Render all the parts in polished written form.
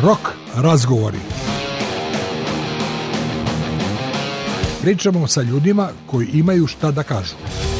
Rock razgovori. Pričamo sa ljudima koji imaju šta da kažu.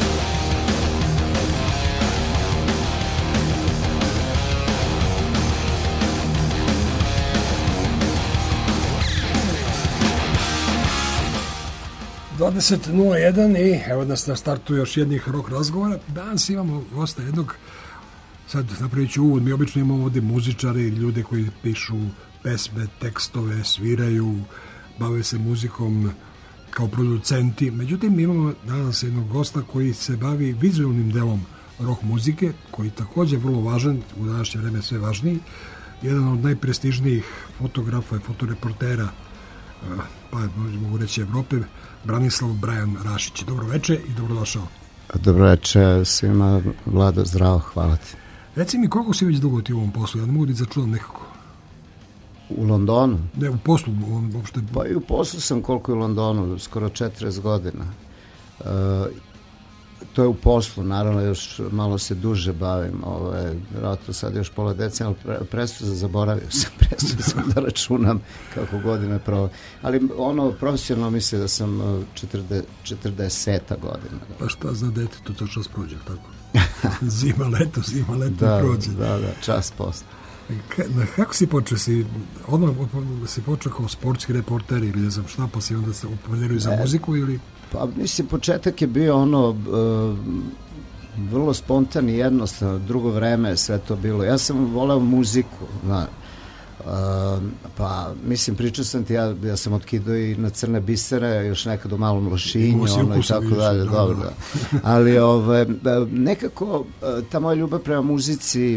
...20.01 i evo nas na startu još jednih rock razgovora. Danas imamo gosta jednog, sad napravit ću uvod, mi obično imamo ovde muzičare i ljude koji pišu pesme, tekstove, sviraju, bave se muzikom kao producenti. Međutim, imamo danas jednog gosta koji se bavi vizualnim delom rock muzike, koji je također vrlo važan, u današnje vreme sve važniji. Jedan od najprestižnijih fotografa i fotoreportera, pa mogu reći Evrope, Branislav Brajan Rašić. Dobro veče i dobrodošao. Dobro veče svima, Vlado, zdravo, hvala ti. Reci mi, koliko si već dugo ti u ovom poslu? Ja ne mogu da začuvam nekako. U Londonu? Ne, u poslu uopšte. Pa i u poslu sam koliko je u Londonu, skoro 40 godina. To je u poslu, naravno još malo se duže bavim, vjerojatno sad još pola decenija, ali prestao zaboravio sam da računam kako godine pravo. Ali profesionalno mislim da sam 40 godina. Pa šta za dete to čas prođe, tako? Zima, leto prođe. Da, čas posle. Kako si počeo? Odmah si počeo kao sportski reporter ili ne znam šta, pa si onda se opredelio za muziku ili... Pa mislim, početak je bio vrlo spontan i jednostavno, drugo vreme sve to bilo. Ja sam voleo muziku, pa mislim, pričao sam ti, ja sam otkidao i na Crne bisere, još nekad u Malom Lošinju, i tako dalje, dobro. Ali nekako ta moja ljubav prema muzici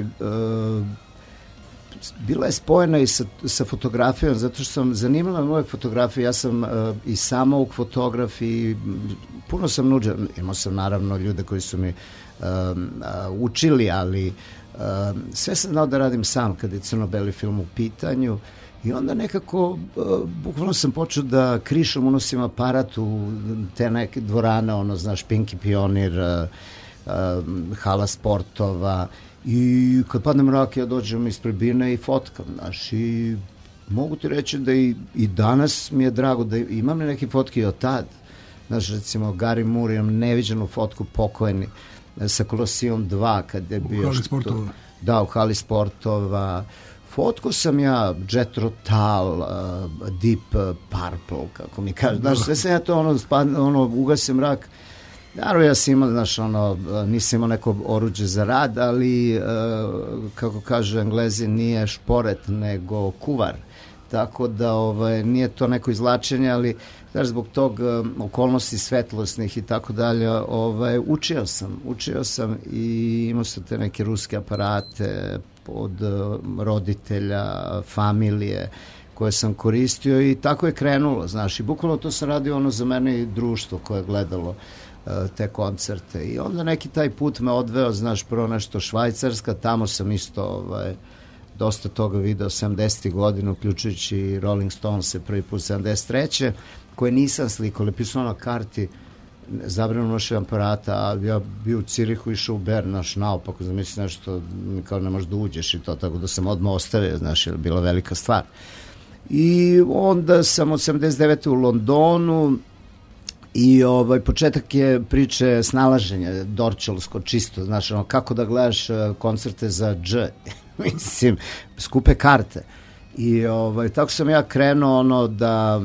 bila je spojena i sa fotografijom, zato što sam zanimala moje fotografije, ja sam i samouk fotograf i puno sam nuđen, imao sam naravno ljude koji su mi učili, ali sve sam znao da radim sam kad je crno-beli film u pitanju i onda nekako bukvalno sam počeo da krišom unosim aparat u te neke dvorane, Pinki Pionir, hala sportova. I kad padne mrak, ja dođem ispred bine i fotkam, i mogu ti reći da i danas mi je drago da imam neke fotke i od tad. Recimo, Gary Moore, imam neviđenu fotku pokojni sa Kolosijom 2, kad je bio... U hali sportova. Da, u hali sportova. Fotku sam ja, Jethro Tull, Deep Purple, kako mi kaže. Sve sam ja to, ugasim mrak. Naravno, ja sam imao, nisam imao neko oruđe za rad, ali, kako kažu Englezi, nije šporet, nego kuvar. Tako da nije to neko izvlačenje, ali zbog tog okolnosti svetlosnih i tako dalje, učio sam i imao sam te neke ruske aparate od roditelja, familije, koje sam koristio i tako je krenulo, i bukvalno to sam radio za mene i društvo koje je gledalo te koncerte i onda neki taj put me odveo, prvo nešto Švajcarska, tamo sam isto dosta toga video 70. godina, uključujući Rolling Stones prvi put 73. koje nisam slikao, ali pisao na karti, zabrano nošenje aparata, a ja bio u Cirihu, išao u Bern, naopako, zamisli nešto, kao ne možeš da uđeš i to, tako da sam odmah ostavio, je bila velika stvar. I onda sam od 79. u Londonu, i početak je priče snalaženja, dorčelsko čisto, kako da gledaš koncerte za dž, mislim, skupe karte. I tako sam ja krenuo da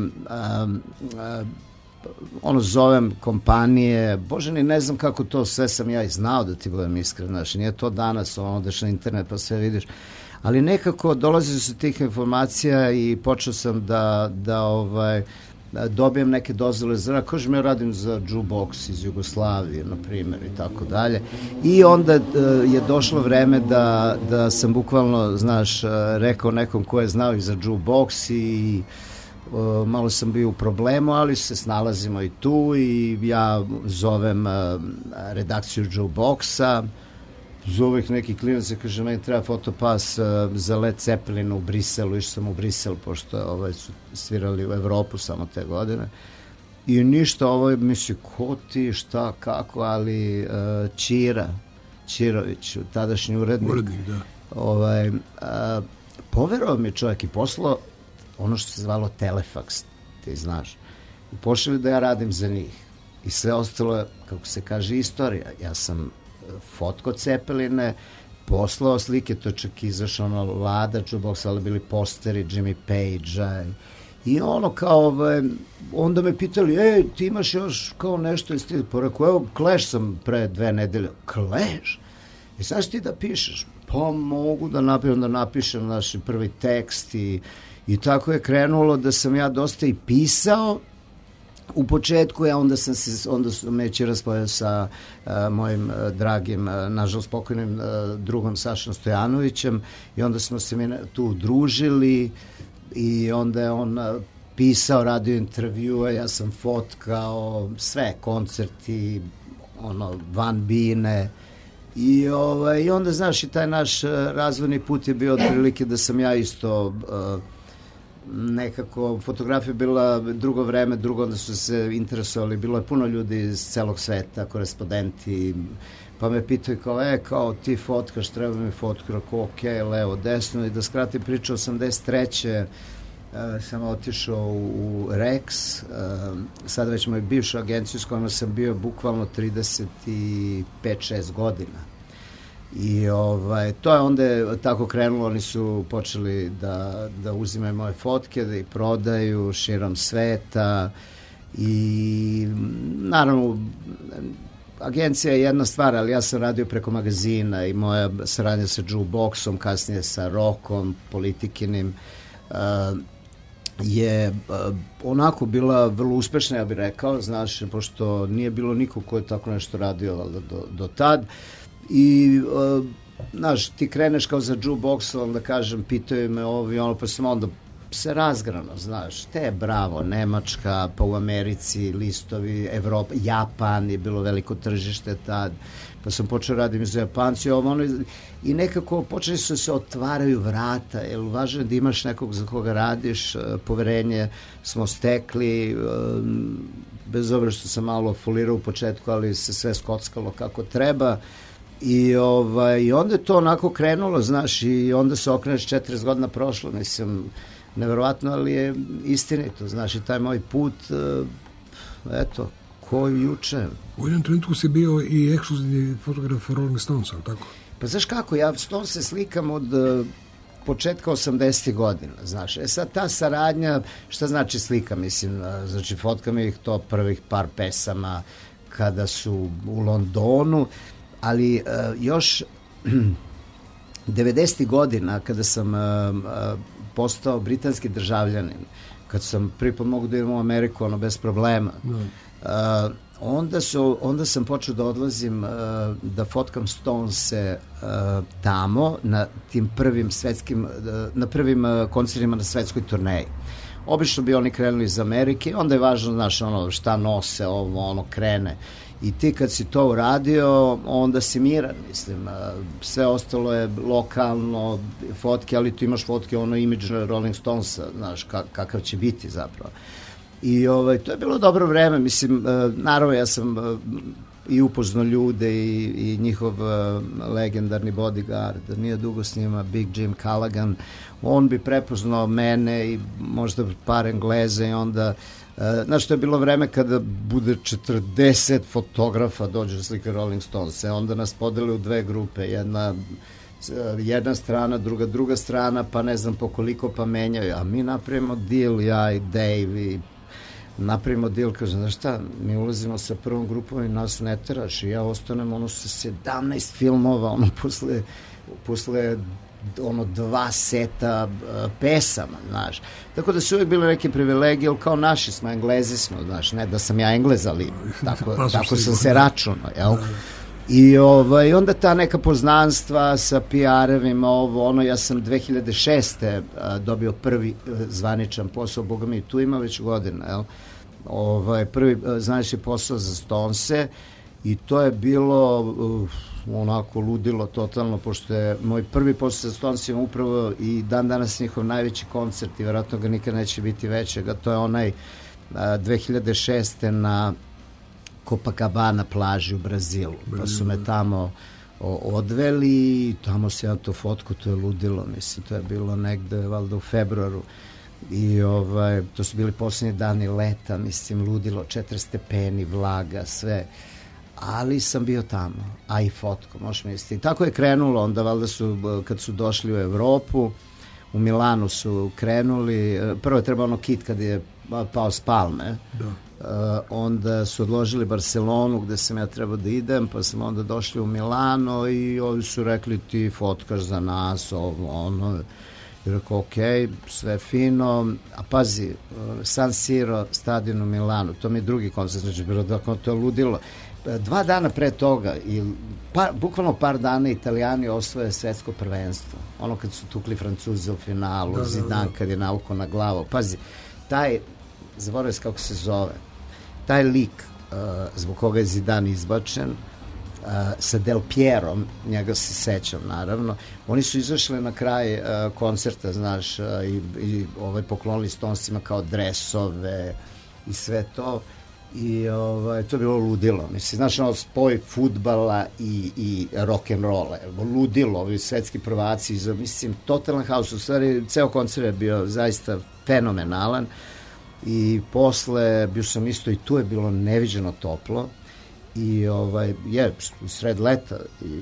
zovem kompanije, bože, ne znam kako to, sve sam ja i znao, da ti budem iskren, nije to danas, odeš na internet pa sve vidiš, ali nekako dolazio su tih informacija i počeo sam da dobijem neke dozvole za rad, kažem, ja radim za jukebox iz Jugoslavije, na primjer, i tako dalje. I onda je došlo vreme da sam bukvalno, rekao nekom ko je znao i za jukebox i malo sam bio u problemu, ali se snalazimo i tu i ja zovem redakciju jukeboxa, zove ih neki klinac i kaže, meni treba fotopas za Led Zeppelin u Briselu, išao sam u Brisel, pošto su svirali u Evropu samo te godine. I ništa, misli, ko ti, šta, kako, ali Čirović, tadašnji urednik, da. poverovao mi je čovjek i poslao ono što se zvalo telefaks, ti znaš. I pošli da ja radim za njih. I sve ostalo je, kako se kaže, istorija. Ja sam fotko Cepeline, poslao slike, to čak izašao na Lada Jukebox, ali bili posteri Jimmy Page-a. I ono kao, onda me pitali, ti imaš još kao nešto iz ti, poreko, evo, Clash sam pre 2 nedelje. Clash? I sad ti da pišeš? Pa mogu da napišem naš prvi tekst i tako je krenulo da sam ja dosta i pisao u početku, onda sam me ćera spojio sa mojim dragim, nažalost pokojnim drugom Sašom Stojanovićem i onda smo se mi tu družili i onda je on pisao, radio intervjue, ja sam fotkao sve, koncerti, Van Bine i onda, znaš, i taj naš razvojni put je bio otprilike da sam ja isto nekako, fotografija bila drugo vreme, onda su se interesovali, bilo je puno ljudi iz celog sveta, korespondenti, pa me pitaju kao ti fotkaš, treba mi fotku, ok, levo, desno, i da skratim priču, 83. sam otišao u Rex, sad već moju bivšu agenciju s kojom sam bio bukvalno 35-6 godina. I to je onda tako krenulo, oni su počeli da uzimaju moje fotke, da ih prodaju širom sveta i naravno agencija je jedna stvar, ali ja sam radio preko magazina i moja saradnja sa Jukeboxom, kasnije sa Rockom, Politikinim, je onako bila vrlo uspešna, ja bih rekao, znaš, pošto nije bilo niko ko je tako nešto radio do tad. I, znaš, ti kreneš kao za Jukeboxom, da kažem, pitaju me ovo i ono, pa sam onda se razgrano, znaš, bravo, Nemačka, pa u Americi, listovi, Evropa, Japan je bilo veliko tržište tad, pa sam počeo radim za Japanci, i nekako počeli su se otvaraju vrata, jer važno je da imaš nekog za koga radiš, poverenje smo stekli, bez obzira što sam malo folirao u početku, ali se sve skockalo kako treba. I onda je to onako krenulo, znaš, i onda se okreneš 40 godina prošlo, mislim, neverovatno, ali je istinito, znaš, i taj moj put, eto, ko juče. U jednom trenutku si bio i ekskluzivni fotograf Rolling Stonesa, tako? Pa znaš kako, ja Stonese slikam od početka 80. godina, znaš, sad ta saradnja, šta znači slika, mislim, znači fotkam ih to prvih par pesama kada su u Londonu, ali još 90. godina kada sam postao britanski državljanin, kad sam prvi put mogu da idem u Ameriku, bez problema, onda sam počeo da odlazim da fotkam Stonese tamo na tim prvim svetskim, na prvim koncertima na svetskoj turneji. Obično bi oni krenuli iz Amerike, onda je važno, znaš, šta nose, krene. I ti kad si to uradio, onda si miran, mislim, sve ostalo je lokalno, fotke, ali ti imaš fotke, imidž Rolling Stonesa, znaš, kakav će biti zapravo. I to je bilo dobro vreme, mislim, naravno ja sam i upoznao ljude i njihov legendarni bodyguard, nije dugo s njima, Big Jim Callaghan, on bi prepoznao mene i možda par Engleza i onda, znaš, to je bilo vreme kada bude 40 fotografa dođe da slika Rolling Stones, onda nas podeli u 2 grupe, jedna strana, druga strana, pa ne znam po koliko, pa menjaju, a mi napravimo deal, ja i Dave i napravimo deal, kažem, znaš šta, mi ulazimo sa prvom grupom i nas ne teraš i ja ostanem sa 17 filmova, posle 2 seta pesama, znaš. Tako da su uvijek bile neke privilegije, ali kao naši smo, Englezi smo, znaš, ne da sam ja Englez, ali tako sam se računao, jel? I onda ta neka poznanstva sa PR-evima, ja sam 2006. dobio prvi zvaničan posao, boga mi, tu ima već godina, jel? Prvi zvanični posao za Stonese i to je bilo onako ludilo totalno, pošto je moj prvi posao sa Stonesima upravo i dan danas njihov najveći koncert i vjerojatno ga nikad neće biti većega, to je onaj 2006. na Copacabana plaži u Brazilu, pa su me tamo odveli i tamo se ja to fotku, to je ludilo, mislim, to je bilo negde valjda u februaru i to su bili posljednji dani leta, mislim, ludilo, 4 stepeni, vlaga, sve, ali sam bio tamo, a i fotko, možeš misliti. I tako je krenulo, onda valjda su, kad su došli u Evropu, u Milanu su krenuli, prvo je trebao ono kit kad je pao s palme, onda su odložili Barcelonu gde sam ja trebao da idem, pa sam onda došli u Milano i ovi su rekli ti fotkaš za nas, ono, i rekao ok, sve fino, a pazi, San Siro stadion u Milanu, to mi je drugi koncert, znači bilo da to je ludilo. 2 dana pre toga i bukvalno par dana Italijani osvoje svetsko prvenstvo, ono kad su tukli Francuze u finalu, Zidane kad je naukao na glavu, pazi, taj, zaboravim se kako se zove, taj lik zbog koga je Zidane izbačen, sa Del Pierom, njega se sećam naravno, oni su izašli na kraj koncerta, znaš, i poklonili Stonesima kao dresove i sve to i to je bilo ludilo, mislim, znaš, ono spoj fudbala i rock'n'rolla, ludilo, ovi svetski prvaci, mislim, totalan haos, u stvari ceo koncert je bio zaista fenomenalan i posle bio sam isto i tu je bilo neviđeno toplo i u sred leta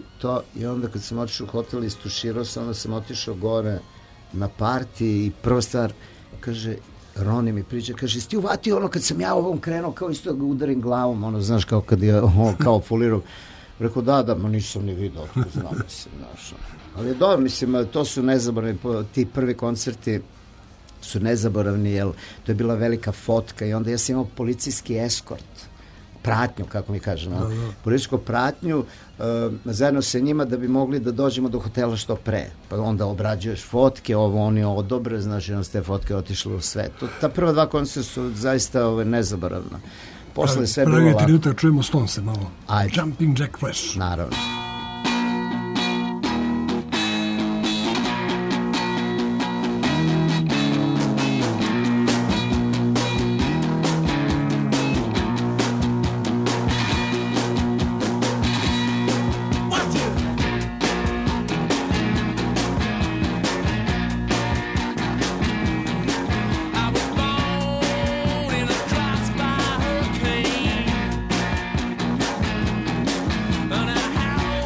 i onda kad sam otišao u hotel istuširao sam, onda sam otišao gore na parti i prva stvar, kaže, Roni mi priđe, kaže, jesi ti uvatio ono kad sam ja ovom krenuo, kao isto ga udarim glavom, ono, znaš, kao kad je kao folirao. Rekao, da, ma nisam ni vidio, znam, mislim, znaš. Ali je dobro, mislim, to su nezaboravni, ti prvi koncerti su nezaboravni, jer to je bila velika fotka i onda ja sam imao policijski eskort, pratnju, kako mi kažem, policijsku pratnju, zajedno sa njima da bi mogli da dođemo do hotela što pre. Pa onda obrađuješ fotke, oni odobre, znači, onda su te fotke otišle u svet. Ta prva 2 koncerta su zaista nezaboravna. Posle sve bilo lako. Pravi trenutak čujemo Stonese malo. Ajde. Jumping Jack Flash. Naravno. How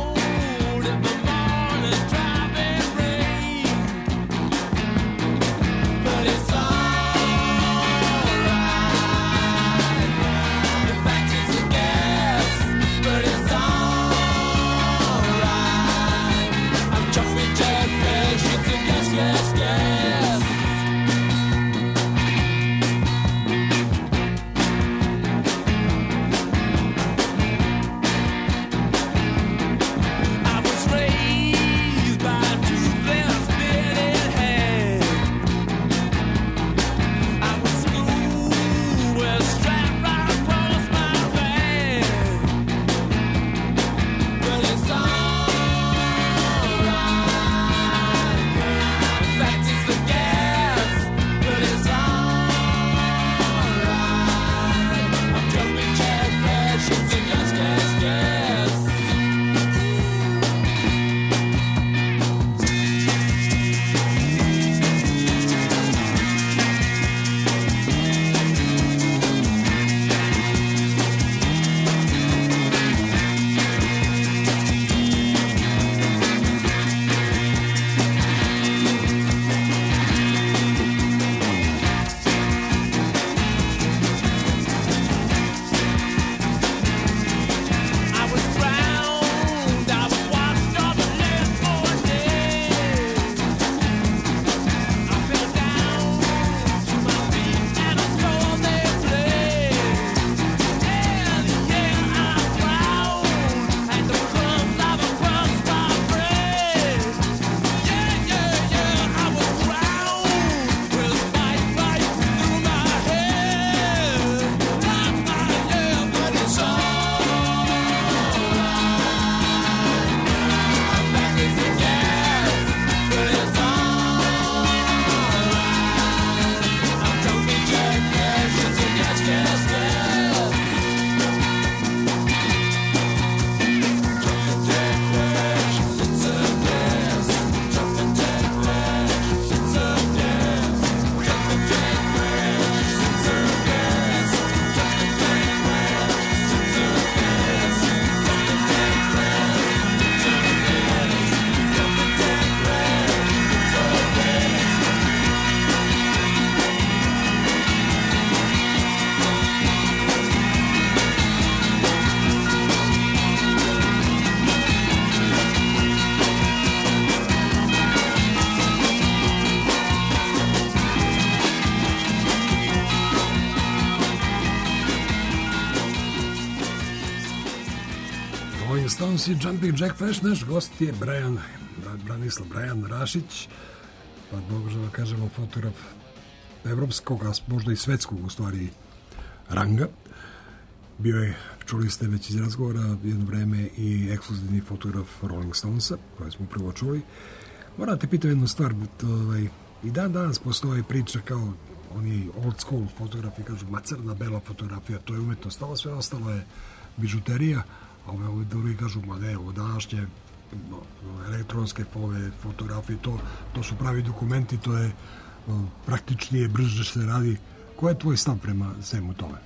emisiji Jumping Jack Flash naš gost je Branislav Brajan Rašić, pa možemo da kažemo fotograf evropskog, a možda i svetskog u stvari ranga. Bio je, čuli ste već iz razgovora, jedno vreme i ekskluzivni fotograf Rolling Stonesa, koje smo upravo čuli. Moram te pitati jednu stvar, i dan danas postoji priča kao oni old school fotografi, kažu crna bela fotografija, to je umetnost, ovo sve ostalo je bižuterija, a ove drugi kažu, ma ne, ovo današnje elektronske fotografije, to su pravi dokumenti, to je praktičnije, brže se radi. Ko je tvoj stav prema svemu tome?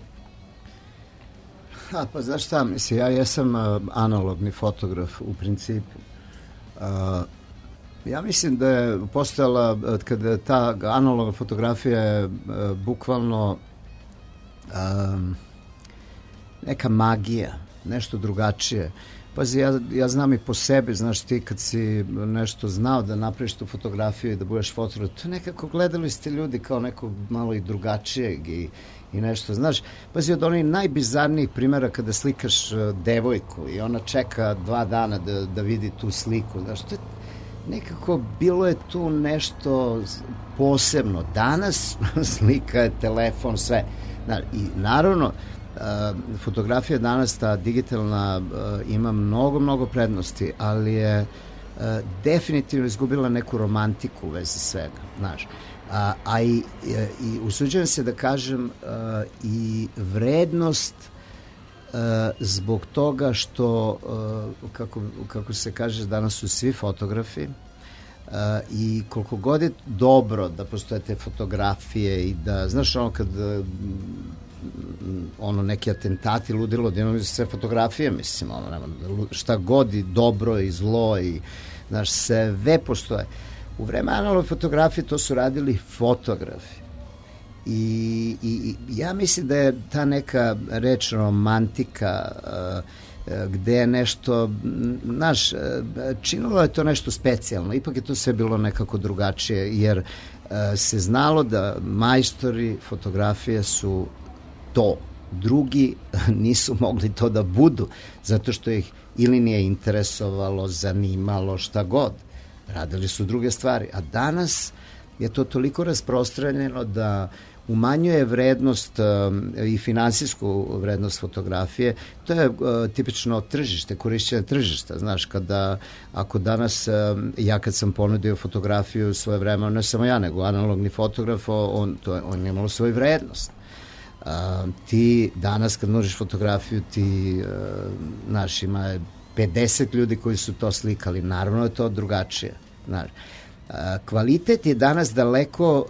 Pa znaš šta, mislim, ja jesam analogni fotograf u principu. Ja mislim da je postojala, kada ta analogna fotografija je bukvalno neka magija, nešto drugačije. Pazi, ja znam i po sebi, znaš, ti kad si nešto znao da napraviš tu fotografiju i da budeš fotograf, to nekako gledali ste ljudi kao neko malo i drugačijeg i nešto, znaš. Pazi, od onih najbizarnijih primjera kada slikaš devojku i ona čeka 2 dana da vidi tu sliku, znaš, to je nekako bilo je tu nešto posebno. Danas slika je telefon, sve. I naravno, fotografija danas, ta digitalna, ima mnogo prednosti, ali je definitivno izgubila neku romantiku u vezi svega, znaš. A i usuđujem se da kažem i vrednost zbog toga što, kako se kaže, danas su svi fotografi i koliko god je dobro da postoje te fotografije i da, znaš, ono kad neki atentati, ludilo, da imamo sve fotografije, mislim, šta god i dobro i zlo i, znaš, sve postoje. U vreme analogne fotografije to su radili fotografi. I ja mislim da je ta neka reč romantika gde je nešto, znaš, činilo je to nešto specijalno, ipak je to sve bilo nekako drugačije, jer se znalo da majstori fotografije su to, drugi nisu mogli to da budu, zato što ih ili nije interesovalo, zanimalo, šta god. Radili su druge stvari, a danas je to toliko rasprostranjeno da umanjuje vrednost i finansijsku vrednost fotografije. To je tipično tržište, korišćenje tržišta. Znaš, ako danas, ja kad sam ponudio fotografiju svoje vremena, ne samo ja, nego analogni fotograf, on je imalo svoju vrednost. Ti danas kad nužiš fotografiju, ti, znaš, ima 50 ljudi koji su to slikali, naravno je to drugačije, znaš. Kvalitet je danas daleko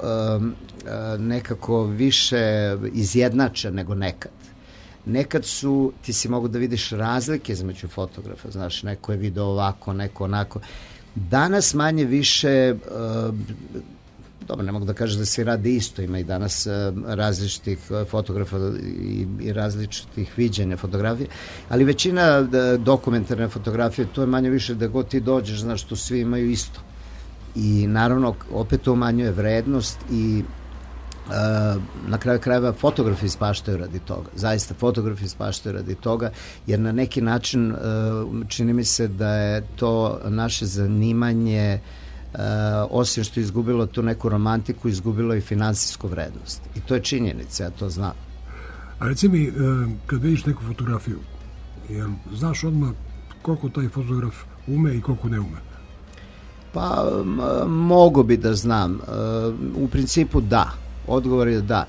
nekako više izjednačen nego nekad. Nekad ti si mogu da vidiš razlike između fotografa, znaš, neko je video ovako, neko onako. Danas manje više, dobro, ne mogu da kažem da svi rade isto, ima i danas različitih fotografa i različitih viđenja fotografije, ali većina dokumentarne fotografije, to je manje više da god ti dođeš, znaš, tu svi imaju isto. I naravno, opet to umanjuje vrednost i na kraju krajeva fotografi ispaštaju radi toga. Zaista, fotografi ispaštaju radi toga, jer na neki način čini mi se da je to naše zanimanje, osim što je izgubilo tu neku romantiku, izgubilo i finansijsku vrednost. I to je činjenica, ja to znam. A reci mi, kad vidiš neku fotografiju, znaš odmah koliko taj fotograf ume i koliko ne ume? Pa, mogu bi da znam. U principu da. Odgovor je da.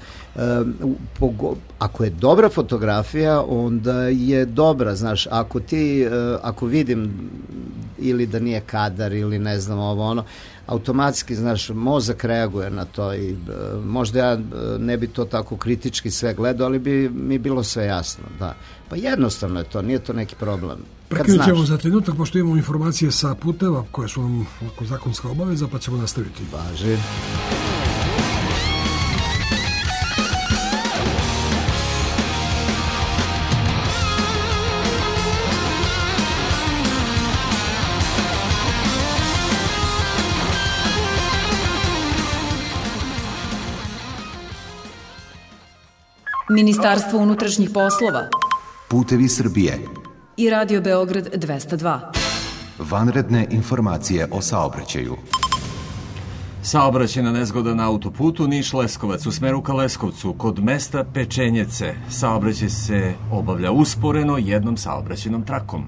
Ako je dobra fotografija, onda je dobra, znaš, ako vidim ili da nije kadar ili ne znam ovo ono, automatski, znaš, mozak reaguje na to i možda ja ne bi to tako kritički sve gledao, ali bi mi bilo sve jasno, da. Pa jednostavno je to, nije to neki problem. Prekinut ćemo za trenutak, pošto imamo informacije sa puteva koje su nam zakonska obaveza, pa ćemo nastaviti. Važi. Ministarstvo unutrašnjih poslova. Putevi Srbije. i Radio Beograd 202. Vanredne informacije o saobraćaju. Saobraćajna nezgoda na autoputu Niš-Leskovac u smeru ka Leskovcu kod mesta Pečenjece. Saobraćaj se obavlja usporeno jednom saobraćajnom trakom.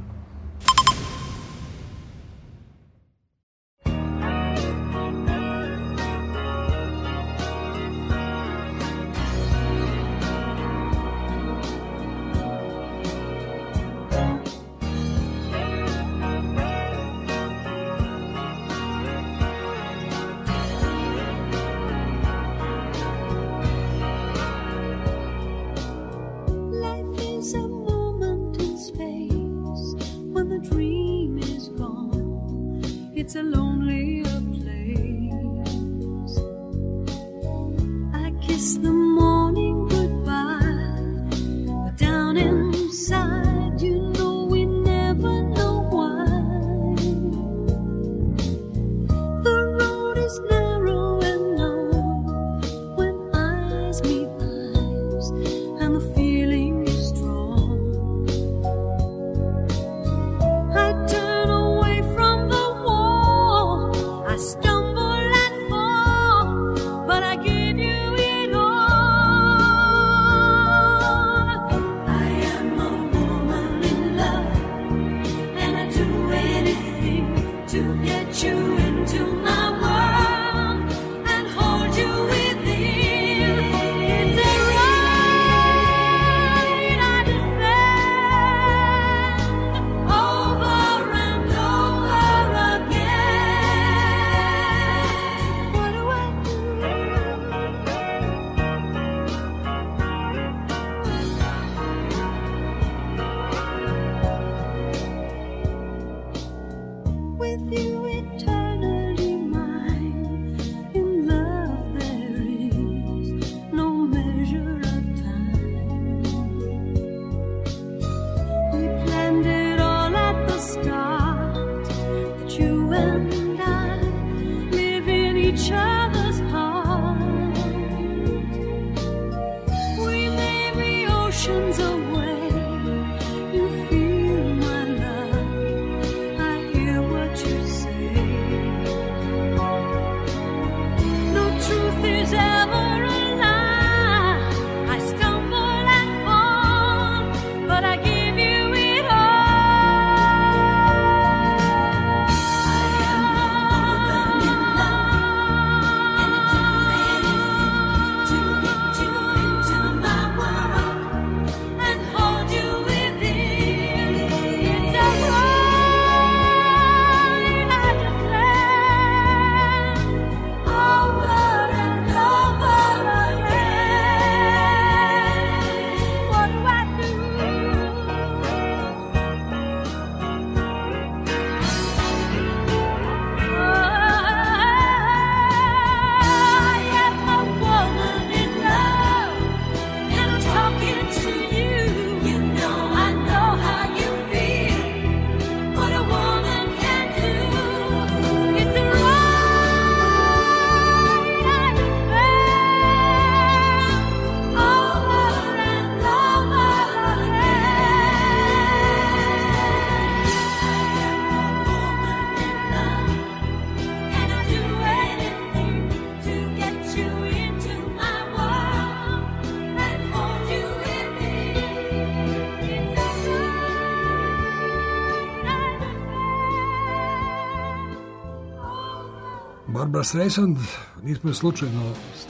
Barbra Streisand, nismo je slučajno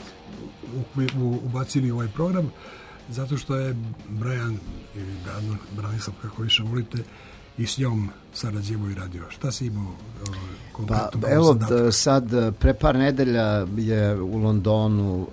ubacili u ovaj program, zato što je Brian, ili Branislav, kako više volite, i s njom sarađivo i radio. Šta si imao konkretno? Pa, evo, sad, pre par nedelja je u Londonu,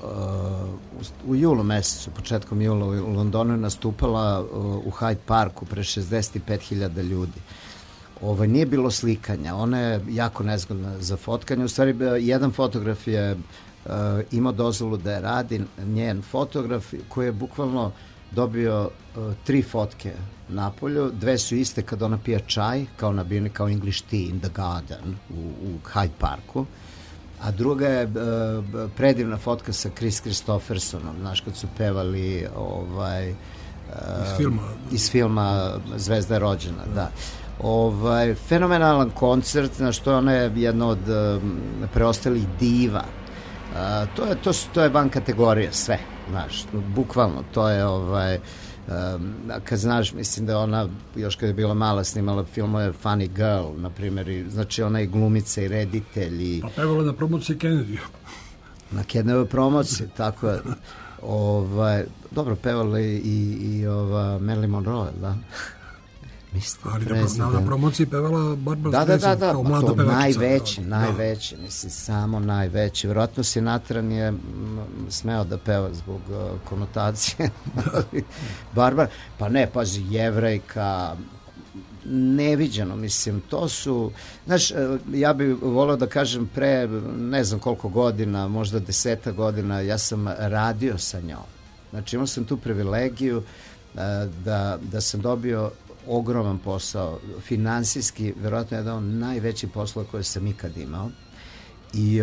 u julu mesecu, početkom jula u Londonu je nastupala u Hyde Parku pre 65.000 ljudi. Nije bilo slikanja, ona je jako nezgodna za fotkanje. U stvari, jedan fotograf je imao dozvolu da je radi, njen fotograf koji je bukvalno dobio 3 fotke napolju, 2 su iste kad ona pija čaj, kao na bini, kao English tea in the garden u Hyde Parku, a druga je predivna fotka sa Chris Christophersonom, znaš, kad su pevali iz filma Zvezda je rođena, da. Fenomenalan koncert, na što ona je jedna od preostalih diva. To je van kategorije, sve, znaš, bukvalno, to je kad znaš, mislim da ona još kad je bila mala snimala filmove Funny Girl, na primjer, znači ona je glumica i reditelj pa pevala na promociji Kennedy. Na Kennedy promociji, tako je. Dobro, pevala i Marilyn Monroe, da. Ali na promociji pevala Barbara Streisand, kao mlada pevačica. Najveći, mislim, samo najveći. Vjerojatno Sinatran je smeo da peva zbog konotacije. Barbara, pa ne, pazi, Jevrejka, neviđeno, mislim, to su, znaš, ja bih voleo da kažem pre, ne znam koliko godina, možda 10 godina, ja sam radio sa njom. Znači, imao sam tu privilegiju da sam dobio ogroman posao, finansijski, verovatno jedan od najvećih poslova koje sam ikad imao. I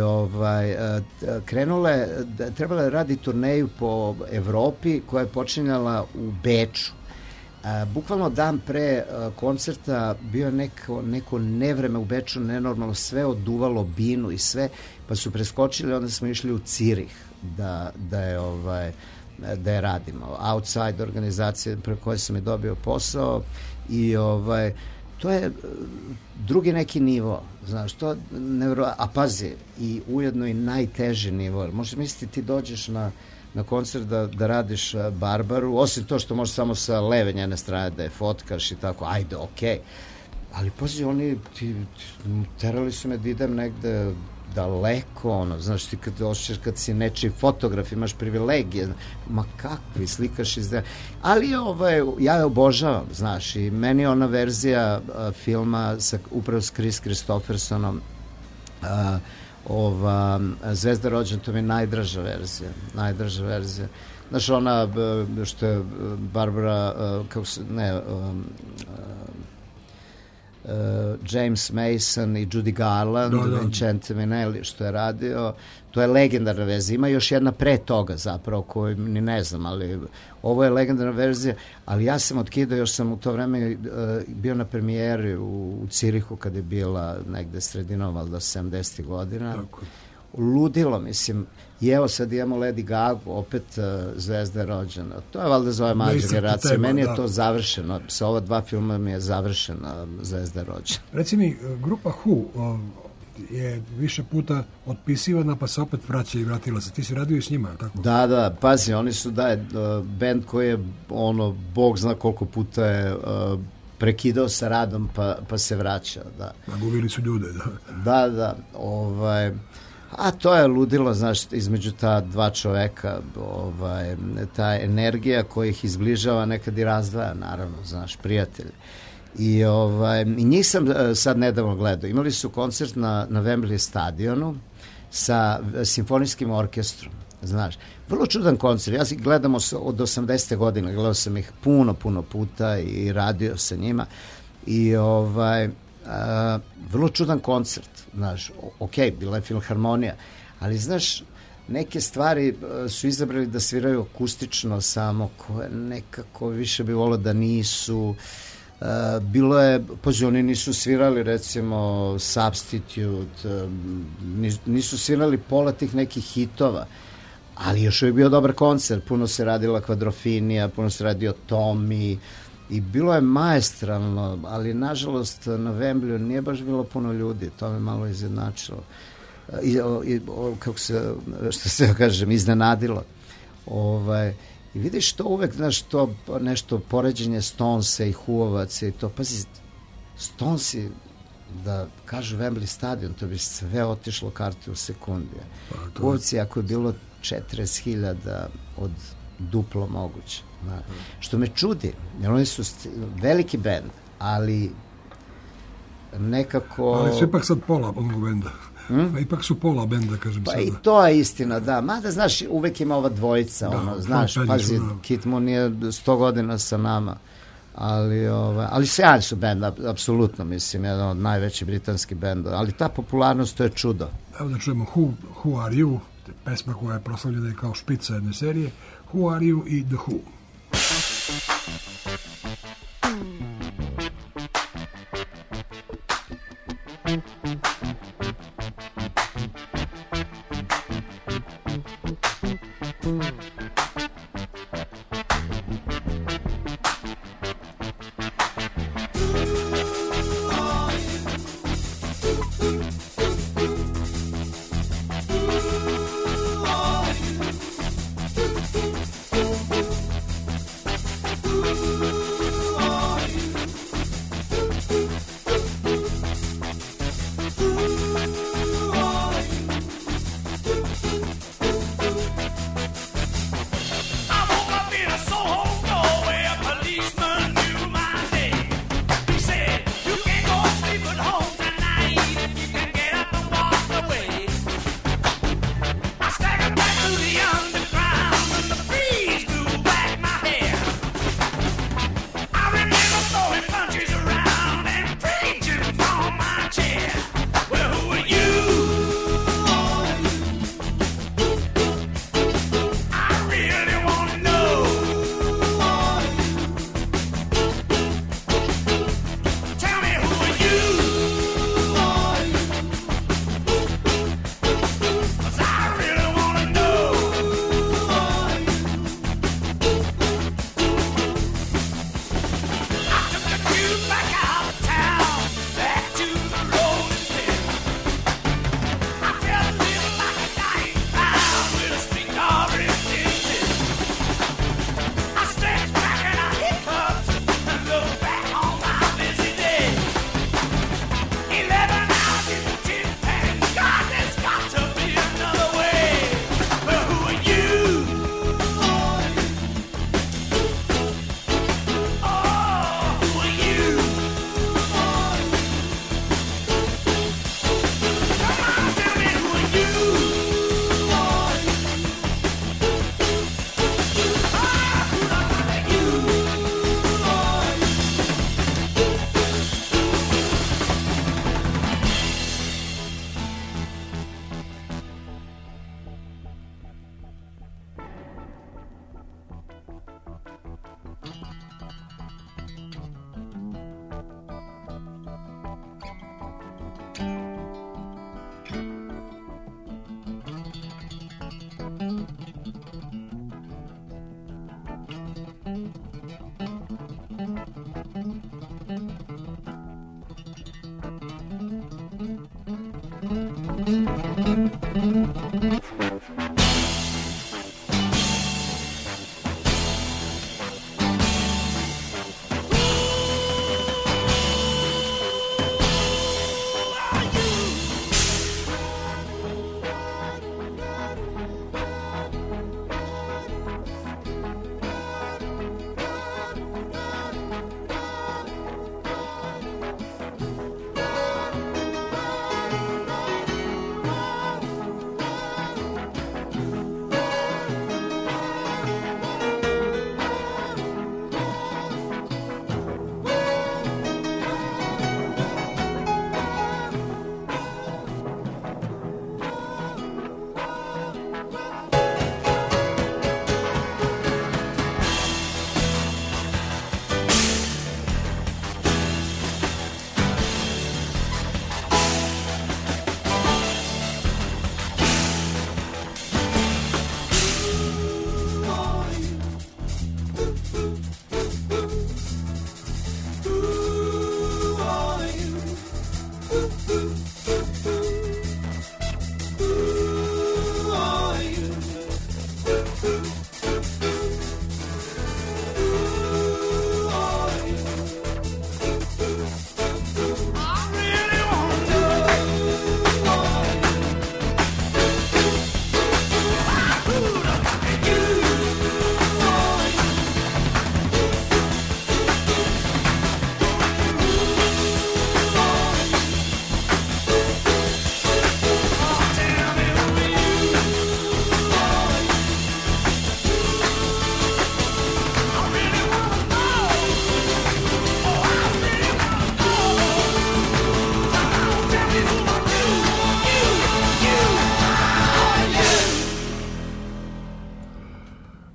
trebala je radi turneju po Evropi koja je počinjala u Beču. Bukvalno dan pre koncerta bio neko nevreme u Beču, nenormalno, sve oduvalo, binu i sve, pa su preskočili, onda smo išli u Cirih da je radimo. Outside organizacije pre koje sam je dobio posao i to je drugi neki nivo, znaš, to a pazi, i ujedno i najteži nivo. Možeš misliti, ti dođeš na koncert da radiš Barbaru, osim to što možeš samo sa leve njene strane da je fotkaš i tako, ajde, okej. Ali pazi, oni terali su me da idem negde daleko, znaš, ti kad si nečiji fotograf, imaš privilegije, ma kakvi, slikaš ali ja je obožavam, znaš, i meni je ona verzija filma upravo s Kris Kristoffersonom, Zvezda rođena, to mi je najdraža verzija. Znaš, ona što je Barbara, James Mason i Judy Garland, Vincente Minnelli što je radio, to je legendarna verzija. Ima još jedna pre toga zapravo koju ni ne znam, ali ovo je legendarna verzija, ali ja sam otkidao, još sam u to vreme bio na premijeri u Cirihu kad je bila negde sredinom, valjda 70. godina. Tako. Ludilo, mislim, i evo sad imamo Lady Gaga, opet Zvezda je rođena. To je valjda za ove mlađe generacije. Meni je to završeno. Sa ova 2 filma mi je završena Zvezda je rođena. Reci mi, grupa Who je više puta otpisivana, pa se opet vraća i vratila se. Ti si radio i s njima, tako? Da, pazi, oni su band koji je, Bog zna koliko puta je prekidao sa radom, pa se vraća, da. Gubili su ljude, da. Da, a to je ludilo, znaš, između ta 2 čoveka, ta energija koja ih izbližava, nekad i razdvaja, naravno, znaš, prijatelji. I njih sam sad nedavno gledao. Imali su koncert na Wembley stadionu sa simfonijskim orkestrom, znaš. Vrlo čudan koncert. Ja gledamo od 80. godina, gledao sam ih puno puta i radio sa njima. I vrlo čudan koncert, znaš, bila je filharmonija, ali znaš, neke stvari su izabrali da sviraju akustično samo, koje nekako više bi volio da nisu. Bilo je, oni nisu svirali recimo Substitute, nisu svirali pola tih nekih hitova, ali još je bio dobar koncert, puno se radila Kvadrofinija, puno se radio Tommy, i bilo je maestralno, ali nažalost na Wembleyu nije baš bilo puno ljudi, to me malo izjednačilo. Što se kažem, iznenadilo. I vidiš to uvek, znaš, to nešto poređenje Stonesa i Who-ovaca i to, pazi, Stonesi, da kažu Wembley stadion, to bi sve otišlo karte u sekundi. Who-ovci, ako je bilo 40.000 od duplo moguće. Što me čudi, jer oni su veliki bend, ali nekako... Ali su ipak sad pola onog benda. Ipak su pola benda, kažem sada. Pa i to je istina, da. Mada, znaš, uvek ima ova dvojica, znaš, pazi, Kit Moon je 100 godina sa nama, ali sjajni su bend, apsolutno, mislim, jedan od najvećih britanskih benda, ali ta popularnost, to je čudo. Evo da čujemo Who Are You, pesma koja je proslavljena kao špica jedne serije, Who Are You i The Who.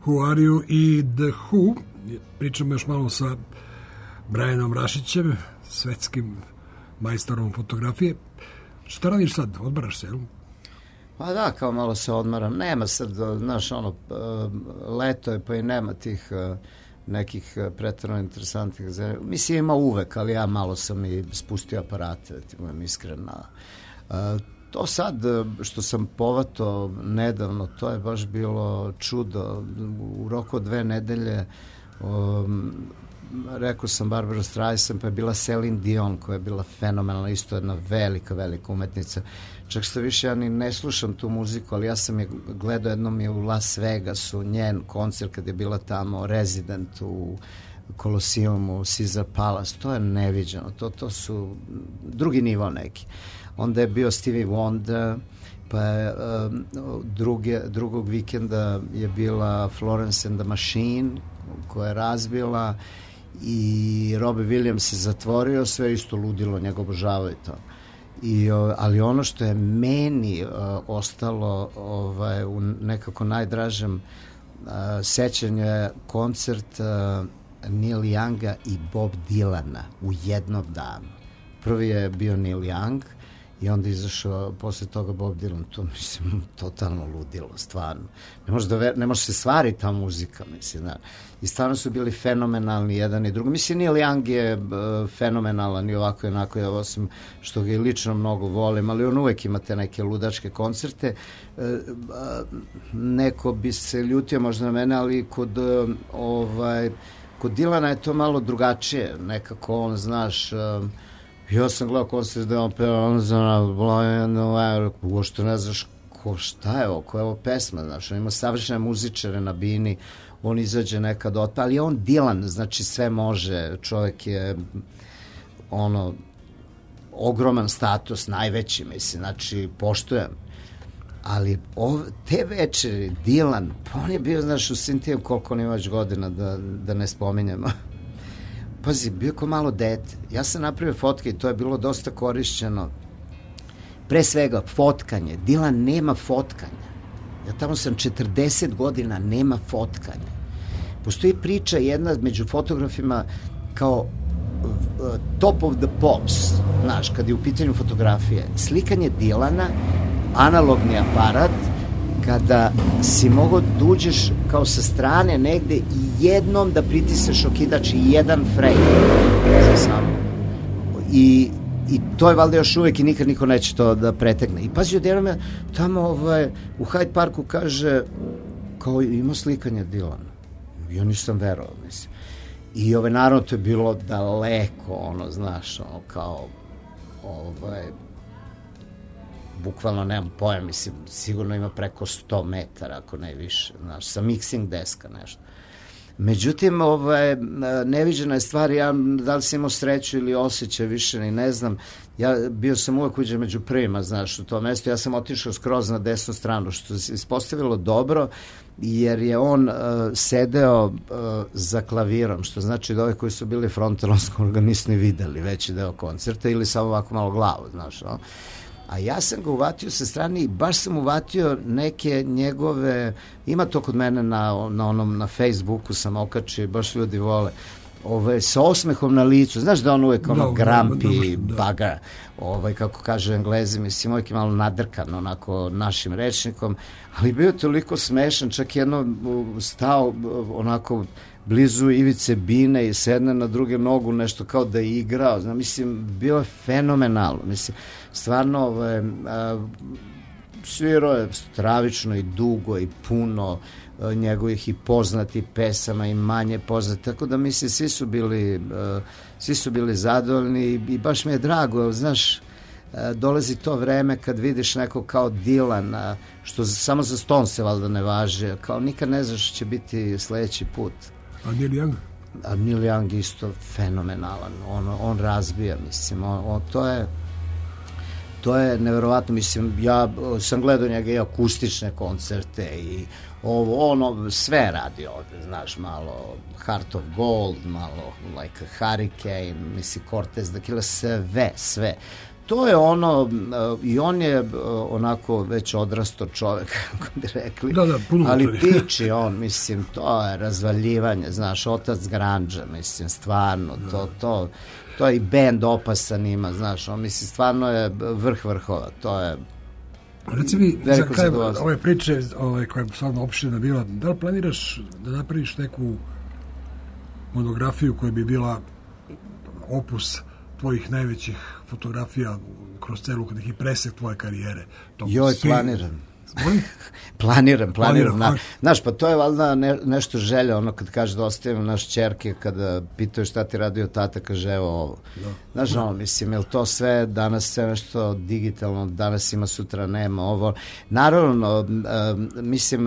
Who Are You i The Who. Pričamo još malo sa Brianom Rašićem, svetskim majstorom fotografije. Šta radiš sad? Odmaraš se, jel? Pa da, kao malo se odmaram. Nema sad, znaš, leto je, pa i nema tih nekih preterano interesantnih zanimljiva. Mislim, ima uvek, ali ja malo sam i spustio aparate, ti budem iskren. To sad što sam povato nedavno, to je baš bilo čudo. U roku od 2 nedelje rekao sam Barbara Streisand, pa je bila Celine Dion koja je bila fenomenalna, isto jedna velika umetnica. Čak što više ja ni ne slušam tu muziku, ali ja sam je gledao jednom je u Las Vegasu, njen koncert kad je bila tamo Resident u Kolosijumu, Caesar Palace, to je neviđeno, to su drugi nivo neki. Onda je bio Stevie Wonder, pa je drugog vikenda je bila Florence and the Machine koja je razbila i Robbie Williams se zatvorio, sve isto ludilo, njega obožavaju to. Ali ono što je meni ostalo u nekako najdražem sećanju je koncert Neil Younga i Bob Dylana u jednom danu. Prvi je bio Neil Young i onda izašao posle toga Bob Dylan. To, mislim, totalno ludilo, stvarno. Ne može se stvariti ta muzika, mislim, da. I stvarno su bili fenomenalni jedan i drugi. Mislim, Neil Young je fenomenalan i ovako i onako, ja osim što ga i lično mnogo volim, ali on uvek ima te neke ludačke koncerte. Neko bi se ljutio možda na mene, ali kod Dylana je to malo drugačije. Nekako on, znaš, ja sam gledao koncert da je on peo, uošto ne znaš šta je ovo, koja je ovo pesma, znaš, on ima savršene muzičare na bini, on izađe nekad otpa, ali je on Dylan, znači sve može, čovjek je ogroman status, najveći, mislim, znači poštujem, ali te večeri Dylan, pa on je bio, znaš, u svim tijem koliko on ima već godina, da ne spominjemo. Pazi, bio ko malo dete. Ja sam napravio fotke i to je bilo dosta korišćeno. Pre svega, fotkanje. Dylan nema fotkanja. Ja tamo sam 40 godina, nema fotkanja. Postoji priča jedna među fotografima kao top of the pops, znaš, kad je u pitanju fotografije. Slikanje Dylana, analogni aparat, kada si mogao da uđeš kao sa strane negde i jednom da pritisneš okidač i jedan frame za samo. I to je valjda još uvek i nikad niko neće to da pretekne. I pazi, odjednom je tamo u Hyde Parku kaže kao ima slikanje Dylana. Ja nisam verovao, mislim. I naravno to je bilo daleko, znaš, kao bukvalno nemam pojam, mislim, sigurno ima preko 100 metara, ako ne više, znaš, sa mixing deska nešto. Međutim, neviđena je stvar, ja da li sam imao sreću ili osjećaj više, ni ne znam, ja bio sam uvek uđe među prvima, znaš, u to mesto, ja sam otišao skroz na desnu stranu, što se ispostavilo dobro, jer je on sedeo za klavirom, što znači da ovi koji su bili frontalno ga nisu ni videli veći deo koncerta ili samo ovako malo glavu, znaš, no? A ja sam ga uvatio sa strane i baš sam uvatio neke njegove, ima to kod mene na Facebooku sam okačio, baš ljudi vole, sa osmehom na licu, znaš da on uvek grampi, baga, kako kaže Englezi, mislim, uvek je malo nadrkan, onako našim rečnikom, ali bio toliko smešan, čak jedno stao onako blizu ivice bine i sedne na druge nogu, nešto kao da je igrao, znam, mislim, bio je fenomenalno, mislim, stvarno svirao je stravično i dugo i puno njegovih i poznatih pesama i manje poznati, tako da mislim svi su bili zadovoljni i baš mi je drago, znaš, dolazi to vreme kad vidiš neko kao Dylan, što samo za Stones se valjda ne važi, kao nikad ne znaš što će biti sledeći put. A Neil Young? A Neil Young isto fenomenalan, on razbija, mislim, to je neverovatno, mislim, ja sam gledao njega i akustične koncerte i sve radi ovde, znaš, malo Heart of Gold, malo Like a Hurricane, mislim, Cortez, dakle, sve, to je ono, i on je onako već odrasto čovek, kako bi rekli, da, puno ali piči on, mislim, to je razvaljivanje, znaš, otac grandža, mislim, stvarno, to je i bend opasan ima, znaš, on, mislim, stvarno je vrh vrhova, to je. Reci mi, za kraj ove priče koja je stvarno opširna bila, da li planiraš da napraviš neku monografiju koja bi bila opus tvojih najvećih fotografija kroz celu neki presek tvoje karijere? Joj, planiram. Znaš, pa to je valjda nešto želja, ono kad kaže da ostavim naš ćerke, kada pitaju šta ti radio tata, kaže evo ovo. Znaš, ono, mislim, je li to sve danas sve nešto digitalno, danas ima, sutra nema, ovo. Naravno, mislim,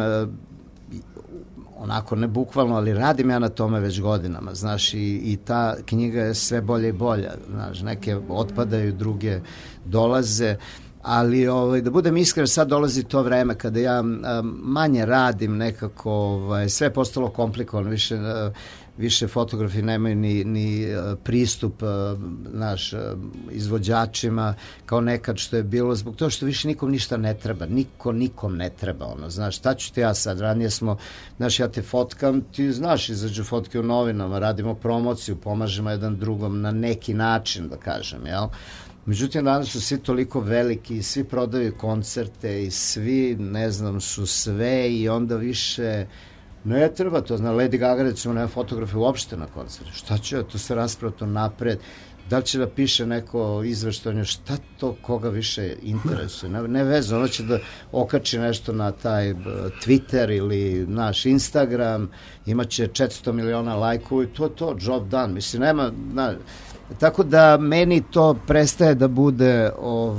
onako ne bukvalno, ali radim ja na tome već godinama, znaš, i ta knjiga je sve bolje i bolja, znaš, neke otpadaju, druge dolaze, ali da budem iskren, sad dolazi to vreme kada ja manje radim nekako, sve je postalo komplikovano, više fotografi nemaju ni pristup naš izvođačima kao nekad što je bilo, zbog toga što više nikom ništa ne treba, nikom ne treba, ono, znaš, šta ću ti ja sad, ranije smo, znaš, ja te fotkam, ti znaš, izađu fotke u novinama, radimo promociju, pomažemo jedan drugom na neki način, da kažem, jel? Međutim, danas su svi toliko veliki, svi prodaju koncerte i svi, ne znam, su sve i onda više ne treba to. Zna, Lady Gaga, recimo, nema fotografe uopšte na koncertu. Šta će to sve raspravati napred? Da li će da piše neko izveštanje? Šta to koga više interesuje? Ne veze, ono će da okači nešto na taj Twitter ili naš Instagram, imaće 400 miliona lajkova i to, job done. Mislim, nema, tako da meni to prestaje da bude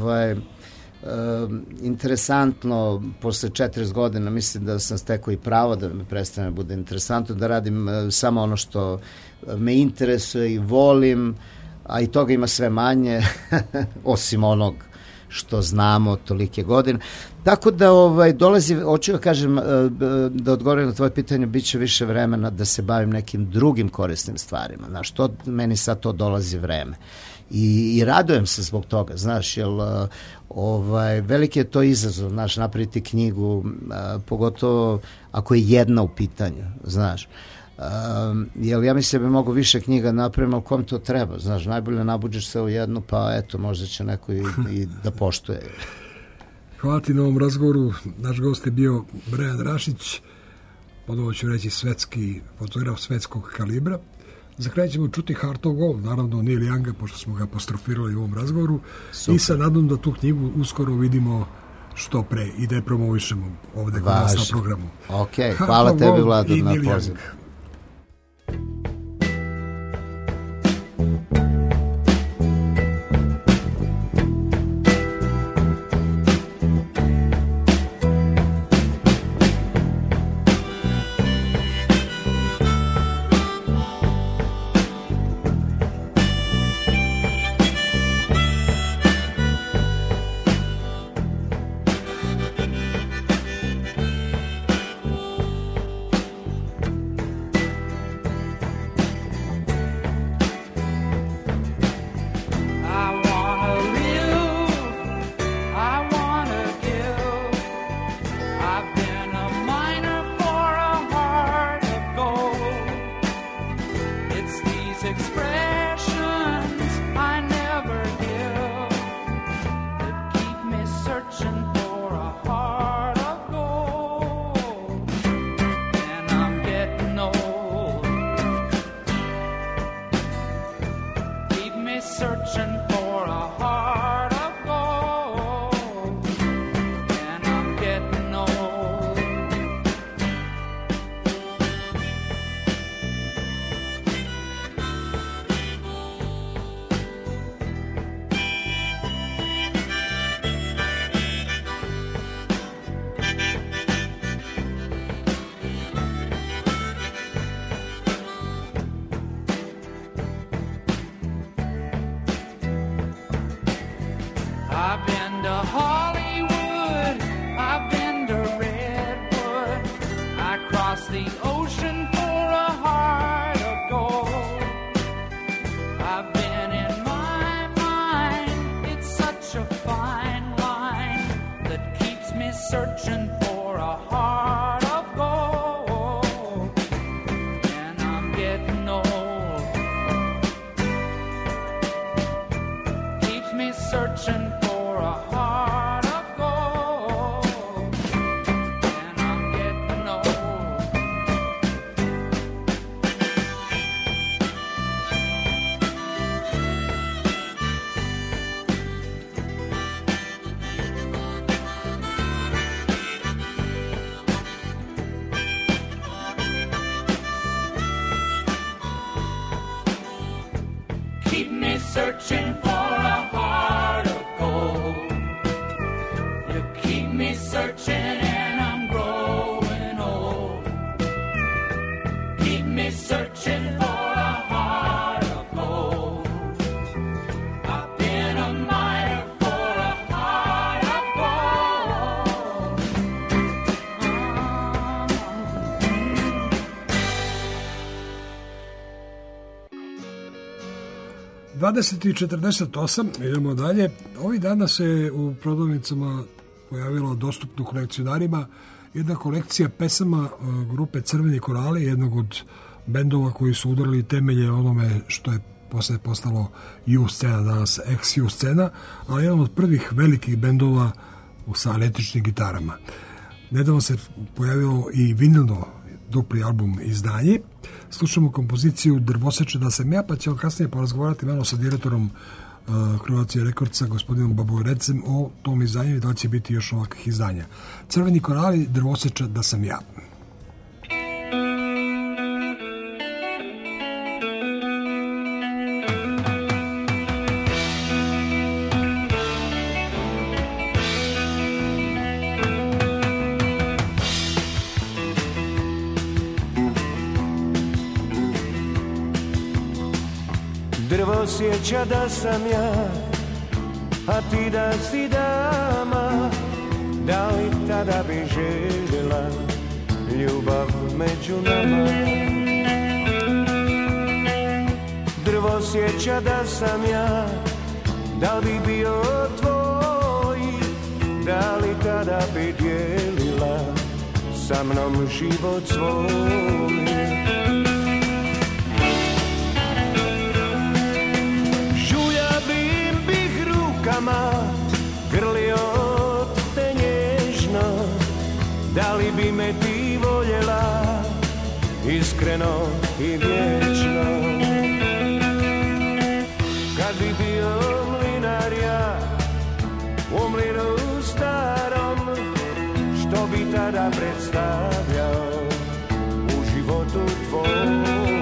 interesantno posle 40 godina, mislim da sam stekao i pravo da me prestane da bude interesantno, da radim samo ono što me interesuje i volim, a i toga ima sve manje osim onog što znamo tolike godine. Tako da dolazi, hoću da kažem, da odgovorim na tvoje pitanje, bit će više vremena da se bavim nekim drugim korisnim stvarima. Znaš, meni sad to dolazi vreme. I radujem se zbog toga, znaš, jer veliki je to izazov, znaš, napraviti knjigu, pogotovo ako je jedna u pitanju, znaš. Jer ja mislim da bi mogo više knjiga napraviti, ali kom to treba, znaš, najbolje nabuđeš se u jednu, pa eto, možda će neko i da poštuje. Hvala ti na ovom razgovoru. Naš gost je bio Brajan Rašić, ponovo ću reći svetski fotograf svetskog kalibra. Za kraj ćemo čuti Heart of Gold, naravno Neil Younga, pošto smo ga apostrofirali u ovom razgovoru. Super. I sa nadom da tu knjigu uskoro vidimo što pre i da je promovišemo ovde kod nas na programu. Ok, hvala tebi, Vlado, na poziv. searching for a heart of gold, and I'm getting old. Keeps me searching for a heart of gold, and I'm getting old. Keep me searching for a heart of gold. You keep me searching and I'm growing old. Keep me searching for a heart of gold. I've been a miner for a heart of gold. 20:48, idemo dalje. Ovih dana se u prodavnicama pojavila dostupno kolekcionarima jedna kolekcija pesama grupe Crveni korali, jednog od bendova koji su udarili temelje onome što je posle postalo U scena, danas ex-U scena, ali jedan od prvih velikih bendova sa električnim gitarama. Nedavno se pojavilo i vinilno dupli album izdanje. Slušamo kompoziciju Drvoseče da sam ja, pa ćemo kasnije porazgovarati malo sa direktorom Croatia Recordsa, gospodinom Babogorecem, o tom izdanju i da li će biti još ovakvih izdanja. Crveni korali, Drvoseče da sam ja. Drvo sjeća da sam ja, a ti da si dama. Da li tada bi željela ljubav među nama? Drvo sjeća da sam ja, da li bi bio tvoj? Da li tada bi dijelila sa mnom život svoj? Grlio te nježno, da li bi me ti voljela iskreno i vječno? Kad bi bio mlinar ja u mlinu starom, što bi tada predstavljao u životu tvom?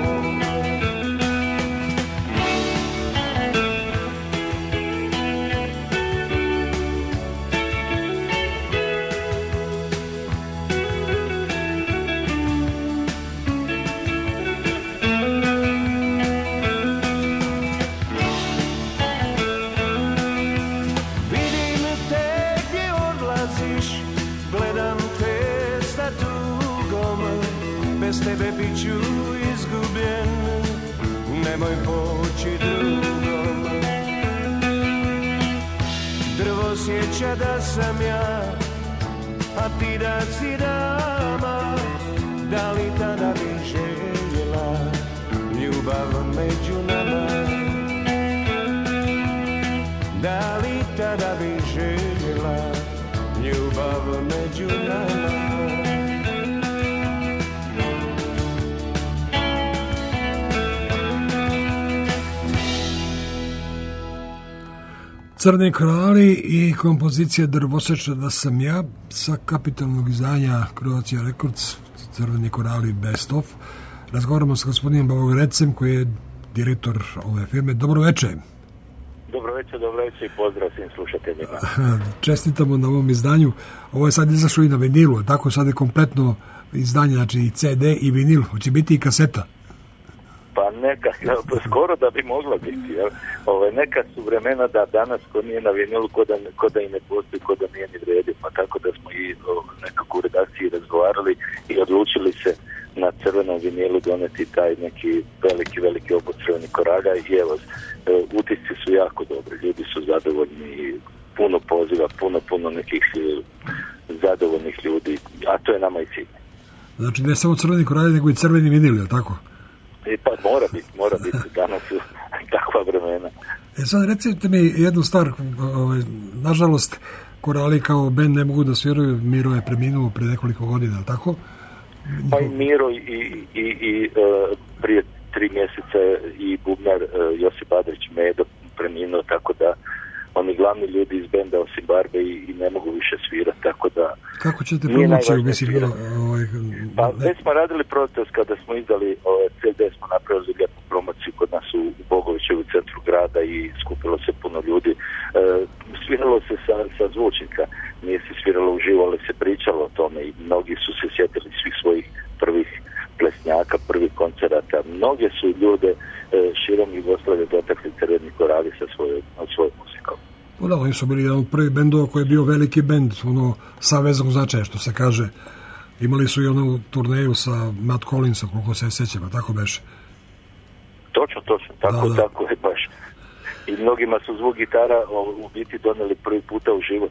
Bez tebe bit ću izgubljen, nemoj poći drugom. Drvo sjeća da sam ja, a ti da si dama. Da li tada bi željela ljubav među nama? Da li tada bi željela ljubav među nama? Crni korali i kompozicija Drvoseče da sam ja sa kapitalnog izdanja Croatia Records, Crveni korali Best of. Razgovaramo sa gospodinom Babogorecem koji je direktor ove firme. Dobro večer. Dobro večer i pozdrav svim slušateljima. Čestitamo na ovom izdanju. Ovo je sad izašlo i na vinilu, tako sad je kompletno izdanje, znači i CD i vinil. Hoće biti i kaseta. Pa neka, skoro da bi mogla biti. Neka su vremena da danas ko nije na vinilu, ko da i ne postoji, ko da nije ni vredio. Pa tako da smo i nekako u redakciji razgovarali i odlučili se na crvenom vinilu doneti taj neki veliki obod Crvenih koralja. I evo, utisci su jako dobri, ljudi su zadovoljni, puno poziva, puno nekih zadovoljnih ljudi, a to je nama i cilj. Znači ne samo crveni korali, nego i crveni vinili, je tako? Pa mora biti, danas su takva vremena. Sad recite mi jednu stvar, nažalost, Korali kao bend ne mogu da sviraju, Miro je preminuo pre nekoliko godina, tako? Pa i Miro i prije 3 mjeseca i bubnar Josip Adrić Medo preminuo, tako da oni glavni ljudi iz benda osim Barbe i ne mogu više svirati, tako da... Kako ćete promociju, mislim, Pa već smo radili proces kada smo izdali CD, smo napravili lijepu promociju kod nas u Bogovićevu centru grada i skupilo se puno ljudi. Sviralo se sa zvučnika, nije se sviralo uživo, ali se pričalo o tome i mnogi su se sjetili svih svojih prvih plesnjaka, prvih koncerata. Mnoge su ljude širom Jugoslavije dotakli Crveni korali sa svojom muzikom. Da, oni su bili jedan od prvih bendova koji je bio veliki bend, sa vezom značaja, što se kaže. Imali su i onu turneju sa Matt Collinsom, koliko se sjećam, tako beše. Točno, tako je baš. I mnogima su zvuk gitara u biti doneli prvi puta u život.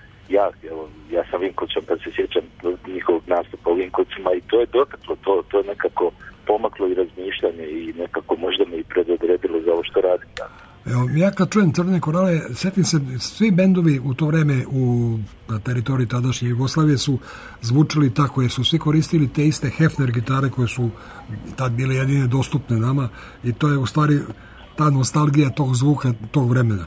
Ja sam Vinkovčan, pa se sjećam njihovog nastupa u Vinkovcima i to je dotaklo, to je nekako pomaklo i razmišljanje i nekako možda me i predodredilo za ovo što radim. Evo, ja kad čujem Crvene korale, sjetim se, svi bendovi u to vreme na teritoriji tadašnje Jugoslavije su zvučili tako, jer su svi koristili te iste Hefner gitare koje su tad bile jedine dostupne nama i to je u stvari ta nostalgija tog zvuka, tog vremena.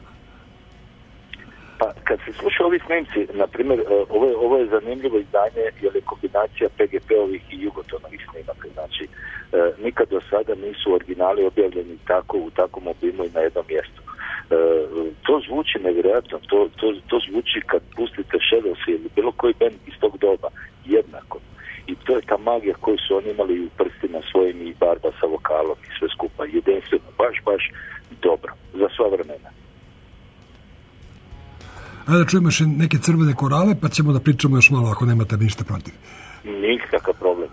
Pa kad se sluša ovi snimci, na primjer, ovo je zanimljivo izdanje jer je kombinacija PGP-ovih i Jugotonovih snimaka, znači nikad do sada nisu originali objavljeni tako u takvom obimu i na jednom mjestu. To zvuči nevjerojatno, to zvuči kad pustite Shadows ili bilo koji band iz tog doba jednako. I to je ta magija koju su oni imali u prstima svojim i Barba sa vokalom i sve skupa, jedinstveno, baš dobro, za sva vremena. Ajde da čujemo još neke Crvene korale, pa ćemo da pričamo još malo ako nemate ništa protiv. Nikakav problem.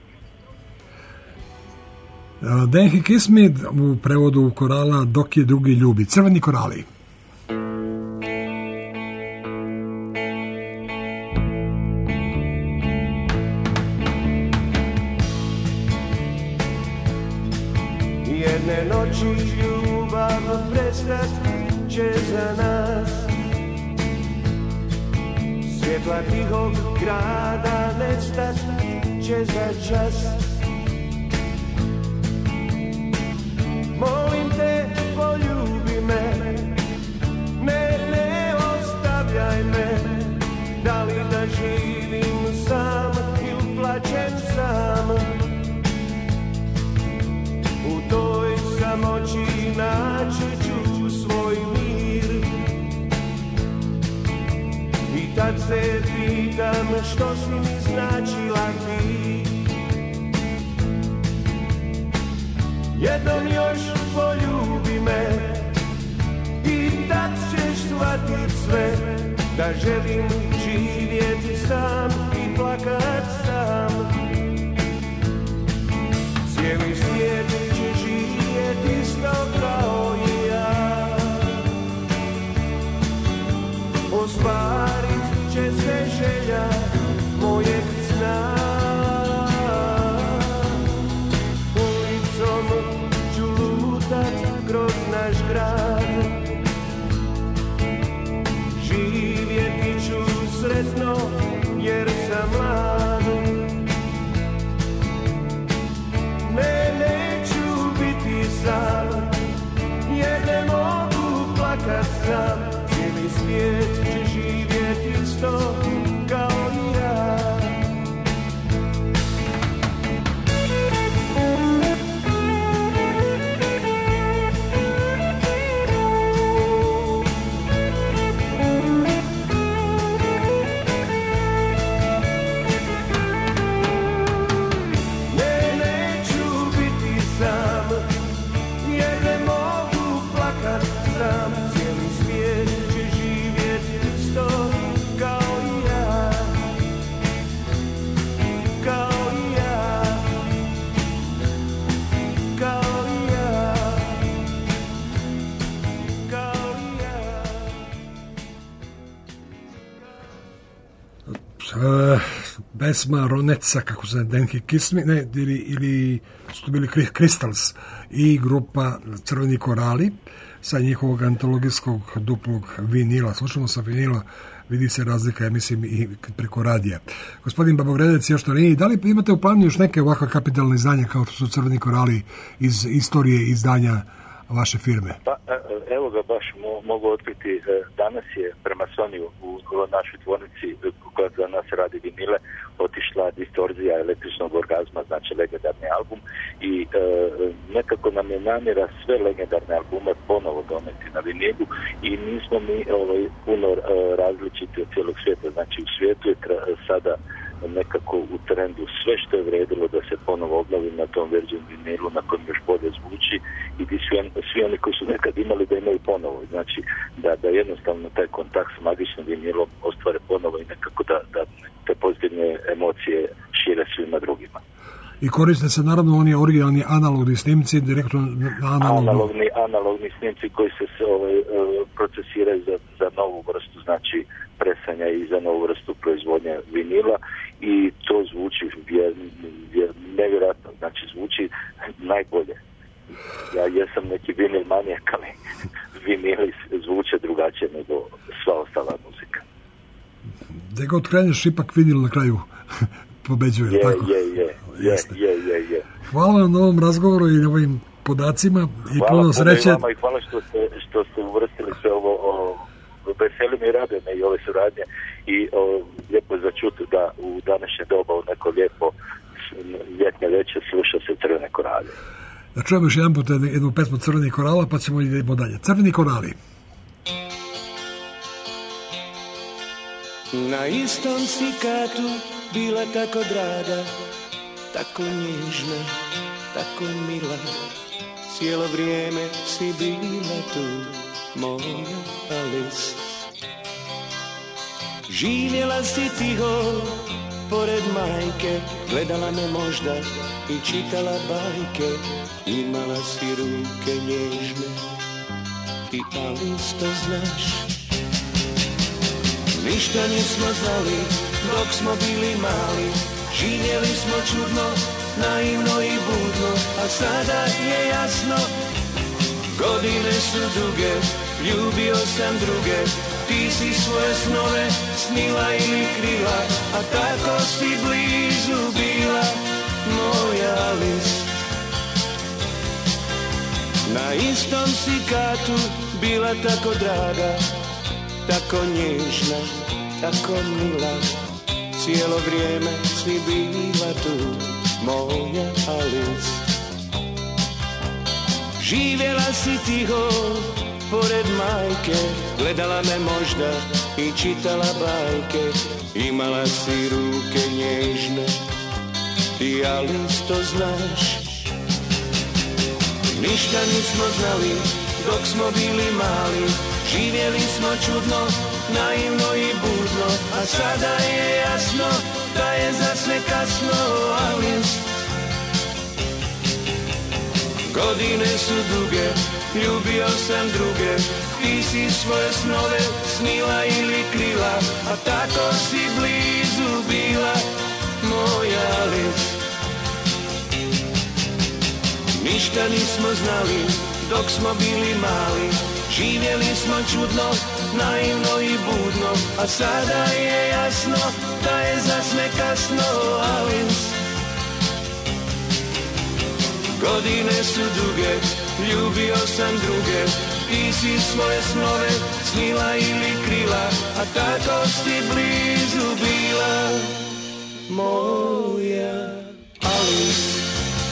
Dan He Kiss Me, u prevodu korala Dok je drugi ljubi. Crveni korali. Jedne noći ljubav prestat će za nas, svjetla tihog grada nestat će za čas. Molim te, poljubi me, ne ostavljaj me, da li da živim sam ili plačem sam. U toj samoći naći ću svoj mir i tad se pitam što si mi značila ti. Jednom još poljubi me i tad ćeš shvatit sve, da želim živjeti sam i plakat sam. Cijeli svijet će živjeti isto kao i ja, ostvarit će se želja mojeg sna. Ulicom ću lutat kroz naš grad, živjeti ću sretno jer sam mlad. Neću biti sam, jer ne mogu plakat sam. Cijeli svijet će živjeti isto kao i ja. pesma Roneca, kako se Denki Kismi, ne, ili su to bili Crystals i grupa Crveni korali sa njihovog antologijskog duplog vinila. Slušamo sa vinila, vidi se razlika, ja mislim, i preko radija. Gospodin Babogredec, još to nije. Da li imate u planu još neke ovakve kapitalne izdanja kao što su Crveni korali iz istorije izdanja vaše firme? Pa, evo ga baš mogu otkriti. Danas je prema Soniju u našoj tvornici koja za nas radi vinile otišla Distorzija električnog orgazma, znači legendarni album, i nekako nam je namjera sve legendarne albume ponovo doneti na vinilu i nismo mi puno različiti od cijelog svijeta. Znači u svijetu je sada nekako u trendu sve što je vredilo da se ponovo obnovi na tom Virgin vinilu na kojem još bolje zvuči i svi oni koji su nekad imali da imaju ponovo. Znači da jednostavno taj kontakt s magičnim vinilom ostvare ponovo i nekako da te pozitivne emocije šire svima drugima. I koriste se naravno oni originalni analogni snimci direktno na analogni snimci koji se procesiraju za novu vrstu, znači presanja i za novu vrstu proizvodnje vinila i to zvuči nevjerojatno, znači zvuči najbolje. Ja jesam neki vinil manijak, ali vinili zvuče drugačije nego sva ostala muzika. Da god kreneš, ipak vinil na kraju pobeđuje, tako? Je. Hvala vam na ovom razgovoru i na ovim podacima i puno sreće. Hvala vama i hvala što ste uvrstili sve ovo. Veseli mi i raduje me i ove suradnje i lijepo je začuti da u današnje doba u neko lijepo ljetne večer sluša se Crvene korale. Da čujemo još jedan put jednu pesmu Crvenih korala pa ćemo idemo dalje. Crveni korali. Na istom si katu bila tako draga, tako nježna, tako mila, cijelo vrijeme si bila tu, moja Alice. Živjela si tiho pored majke, gledala me možda i čitala bajke, imala si ruke nježne i Alice to znaš. Ništa nismo znali dok smo bili mali, živjeli smo čudno, naivno i budno, a sada je jasno, godine su duge, ljubio sam druge, ti si svoje snove snila ili krila, a tako si blizu bila, moja Alice. Na istom si katu bila tako draga, tako nježna, tako mila, cijelo vrijeme si bila tu, moja Alice. Živjela si tiho pored majke, gledala me možda i čitala bajke, imala si ruke nježne, ti Alice to znaš. Ništa nismo znali dok smo bili mali, živjeli smo čudno, naivno i budno, a sada je jasno da je za sve kasno, Alice. Godine su duge, ljubio sam druge, ti si svoje snove snila ili krila, a tako si blizu bila, moja Alice. Ništa nismo znali dok smo bili mali, živjeli smo čudno, naivno i budno, a sada je jasno da je za sve kasno, Alice. Godine su duge, ljubio sam druge, ti si svoje snove snila ili krila, a tako si blizu bila, moja Alice.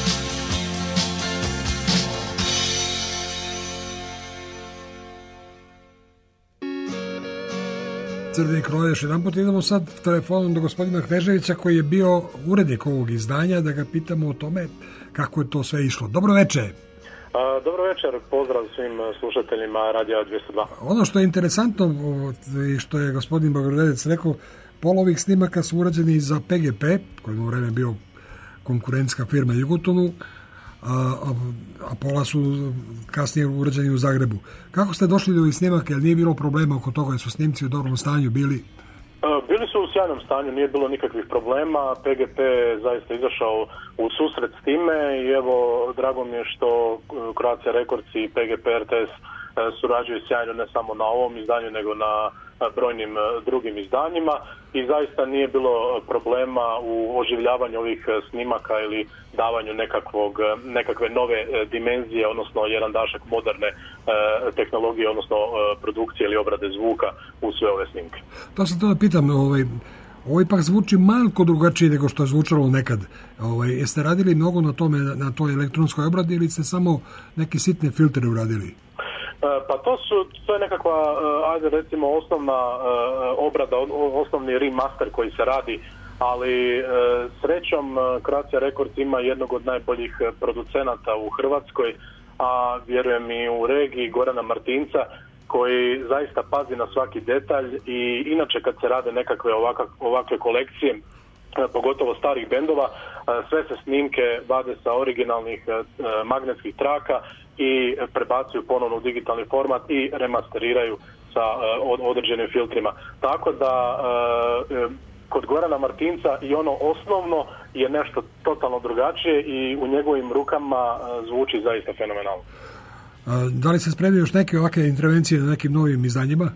Crveni korali, još jedan put idemo sad telefonom do gospodina Kneževića koji je bio urednik ovog izdanja, da ga pitamo o tome kako je to sve išlo. Dobro večer. Dobro večer, pozdrav svim slušateljima Radija 202. Ono što je interesantno i što je gospodin Babogredec rekao, pola ovih snimaka su urađeni za PGP, koji je u vreme bio konkurentska firma Jugotonu, a pola su kasnije urađeni u Zagrebu. Kako ste došli do ovih snimaka, jer nije bilo problema oko toga, jer su snimci u dobrom stanju bili? Bili su u sjajnom stanju, nije bilo nikakvih problema, PGP je zaista izašao u susret s time i evo, drago mi je što Croatia Records i PGP RTS surađuju sjajno ne samo na ovom izdanju, nego na brojnim drugim izdanjima i zaista nije bilo problema u oživljavanju ovih snimaka ili davanju nekakve nove dimenzije, odnosno jedan dašak moderne tehnologije, odnosno produkcije ili obrade zvuka u sve ove snimke. To sam to da pitam, ovo ipak zvuči malko drugačije nego što je zvučalo nekad. Jeste radili mnogo na tome, na toj elektronskoj obradi ili ste samo neke sitne filtere uradili? Pa to je nekakva, ajde recimo, osnovna obrada, osnovni remaster koji se radi, ali srećom Croatia Records ima jednog od najboljih producenata u Hrvatskoj, a vjerujem i u regiji, Gorana Martinca, koji zaista pazi na svaki detalj i inače kad se rade nekakve ovakve kolekcije, pogotovo starih bendova, sve se snimke vade sa originalnih magnetskih traka i prebacuju ponovno u digitalni format i remasteriraju sa određenim filtrima. Tako da kod Gorana Martinca i ono osnovno je nešto totalno drugačije i u njegovim rukama zvuči zaista fenomenalno. Da li se spremaju još neke ovakve intervencije na nekim novim izdanjima?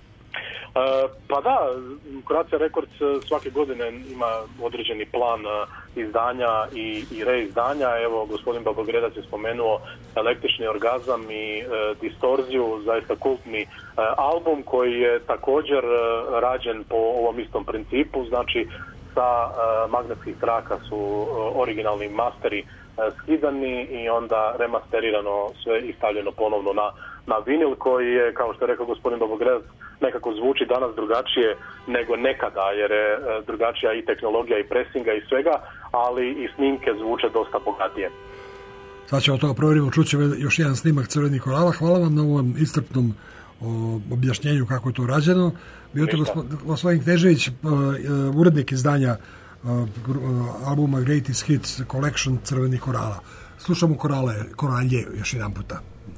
Pa da, Croatia Records svake godine ima određeni plan izdanja i reizdanja. Evo, gospodin Babogredac je spomenuo Električni orgazam i Distorziju, zaista kultni album koji je također rađen po ovom istom principu, znači sa magnetskih traka su originalni masteri skidani i onda remasterirano sve i stavljeno ponovno na vinil koji je, kao što je rekao gospodin Babogredac, nekako zvuči danas drugačije nego nekada, jer je drugačija i tehnologija i presinga i svega, ali i snimke zvuče dosta bogatije. Sad ćemo to provjerimo, čućemo još jedan snimak Crvenih korala. Hvala vam na ovom iscrpnom objašnjenju kako je to rađeno. Bio to gospodin Knežević, urednik izdanja albuma Greatest Hits Collection Crvenih korala. Slušamo koralje još jedan puta.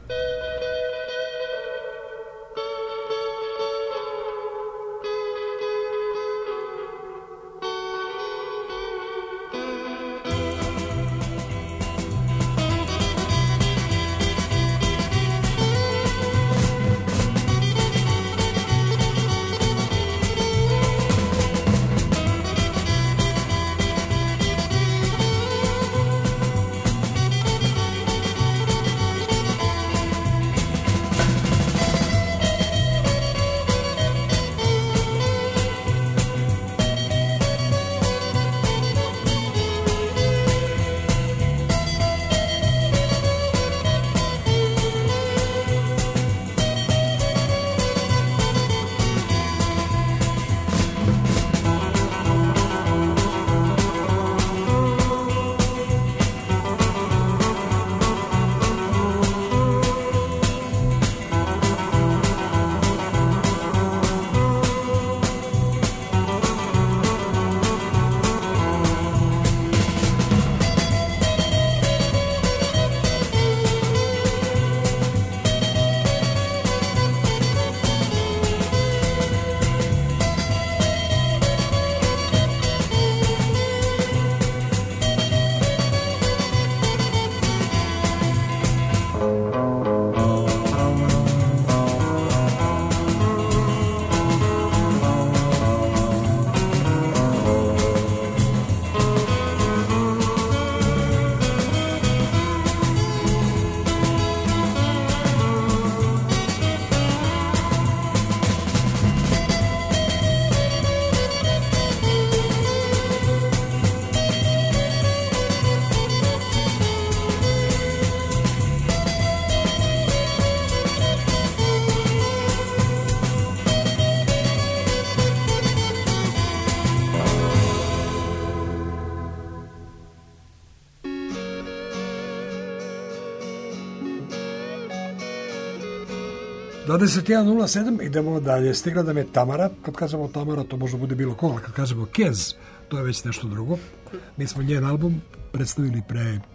Do 21.07 idemo dalje. Stigla da me Tamara. Kad kažemo Tamara, to može bude bilo koga. Kad kažemo Kez, to je već nešto drugo. Mi smo njen album predstavili pre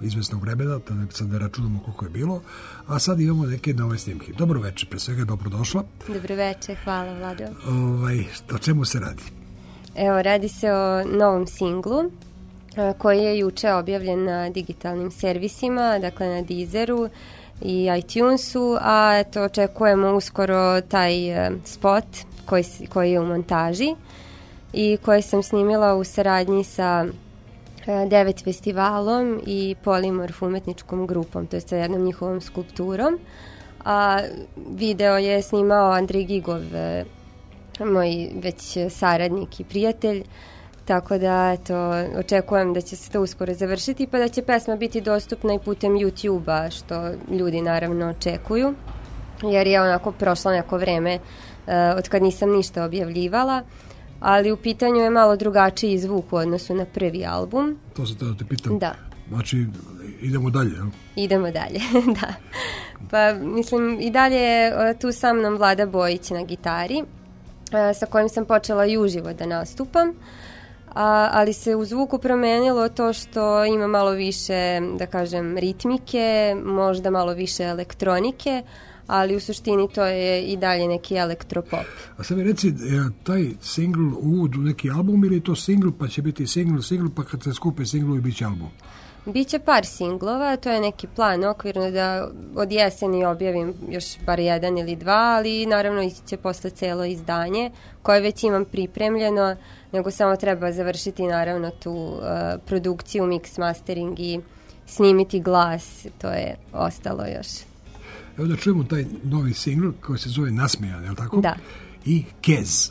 izvesnog vremena, sad ne računamo koliko je bilo, a sad imamo neke nove snimke. Dobro večer, pre svega dobrodošla. Dobro večer, hvala Vlado. O čemu se radi? Evo, radi se o novom singlu koji je juče objavljen na digitalnim servisima, dakle na Deezeru i iTunesu, a eto, očekujemo uskoro taj spot koji je u montaži i koji sam snimila u saradnji sa 9 festivalom i Polimorf umetničkom grupom, to je sa jednom njihovom skulpturom. A video je snimao Andrej Gigov, moj već saradnik i prijatelj, tako da eto, očekujem da će se to uskoro završiti, pa da će pesma biti dostupna i putem YouTube-a, što ljudi naravno očekuju, jer je onako prošlo neko vreme od kad nisam ništa objavljivala, ali u pitanju je malo drugačiji zvuk u odnosu na prvi album. To se da te pitam. Da. Znači, idemo dalje, jel? Idemo dalje, da. Pa, mislim, i dalje je tu sa mnom Vlada Bojić na gitari, sa kojim sam počela i uživo da nastupam, ali se u zvuku promenilo to što ima malo više, da kažem, ritmike, možda malo više elektronike, ali u suštini to je i dalje neki elektropop. A sad mi reci, taj singl uvod u neki album ili je to singl pa će biti singl, pa kad se skupe singlovi bit će album? Biće par singlova, to je neki plan okvirno da od jeseni objavim još bar jedan ili dva, ali naravno ići će posle celo izdanje koje već imam pripremljeno, nego samo treba završiti naravno tu produkciju, mix, mastering i snimiti glas, to je ostalo još. Evo da čujemo taj novi singl koji se zove Nasmejan, je li tako? Da. I Kez.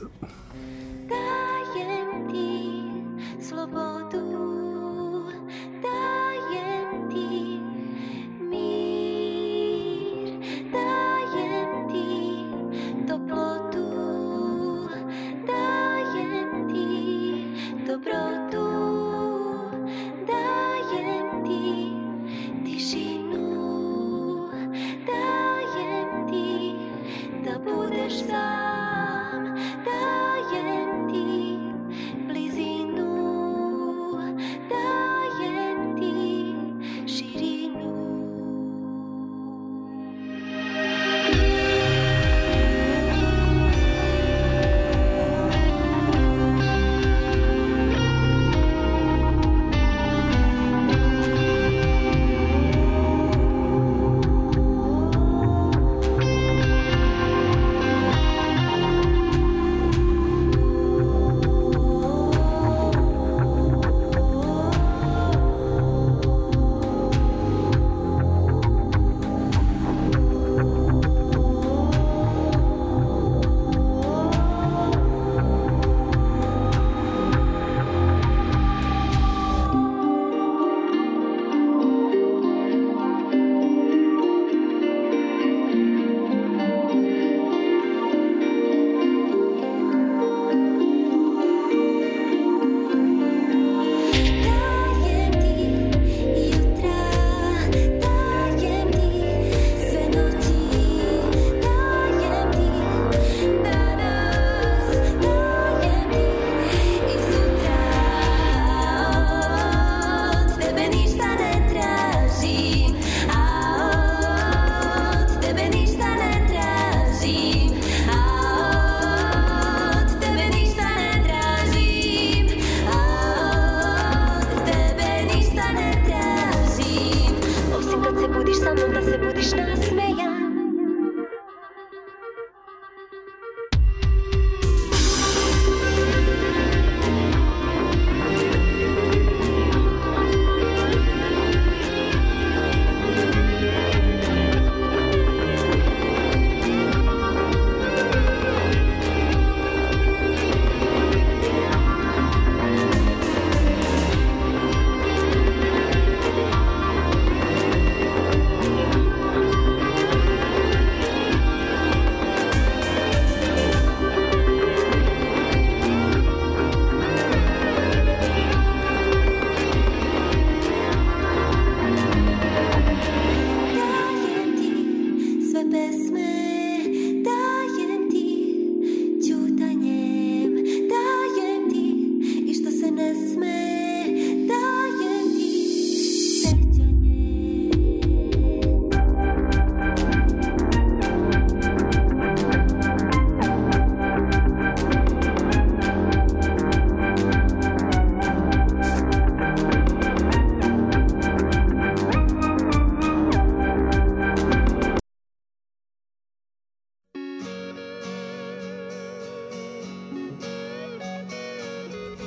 Dajem ti slobodu, dajem ti mir, dajem ti toplotu, dajem ti dobrotu, dajem ti tišinu, dajem ti da budeš sam, dajem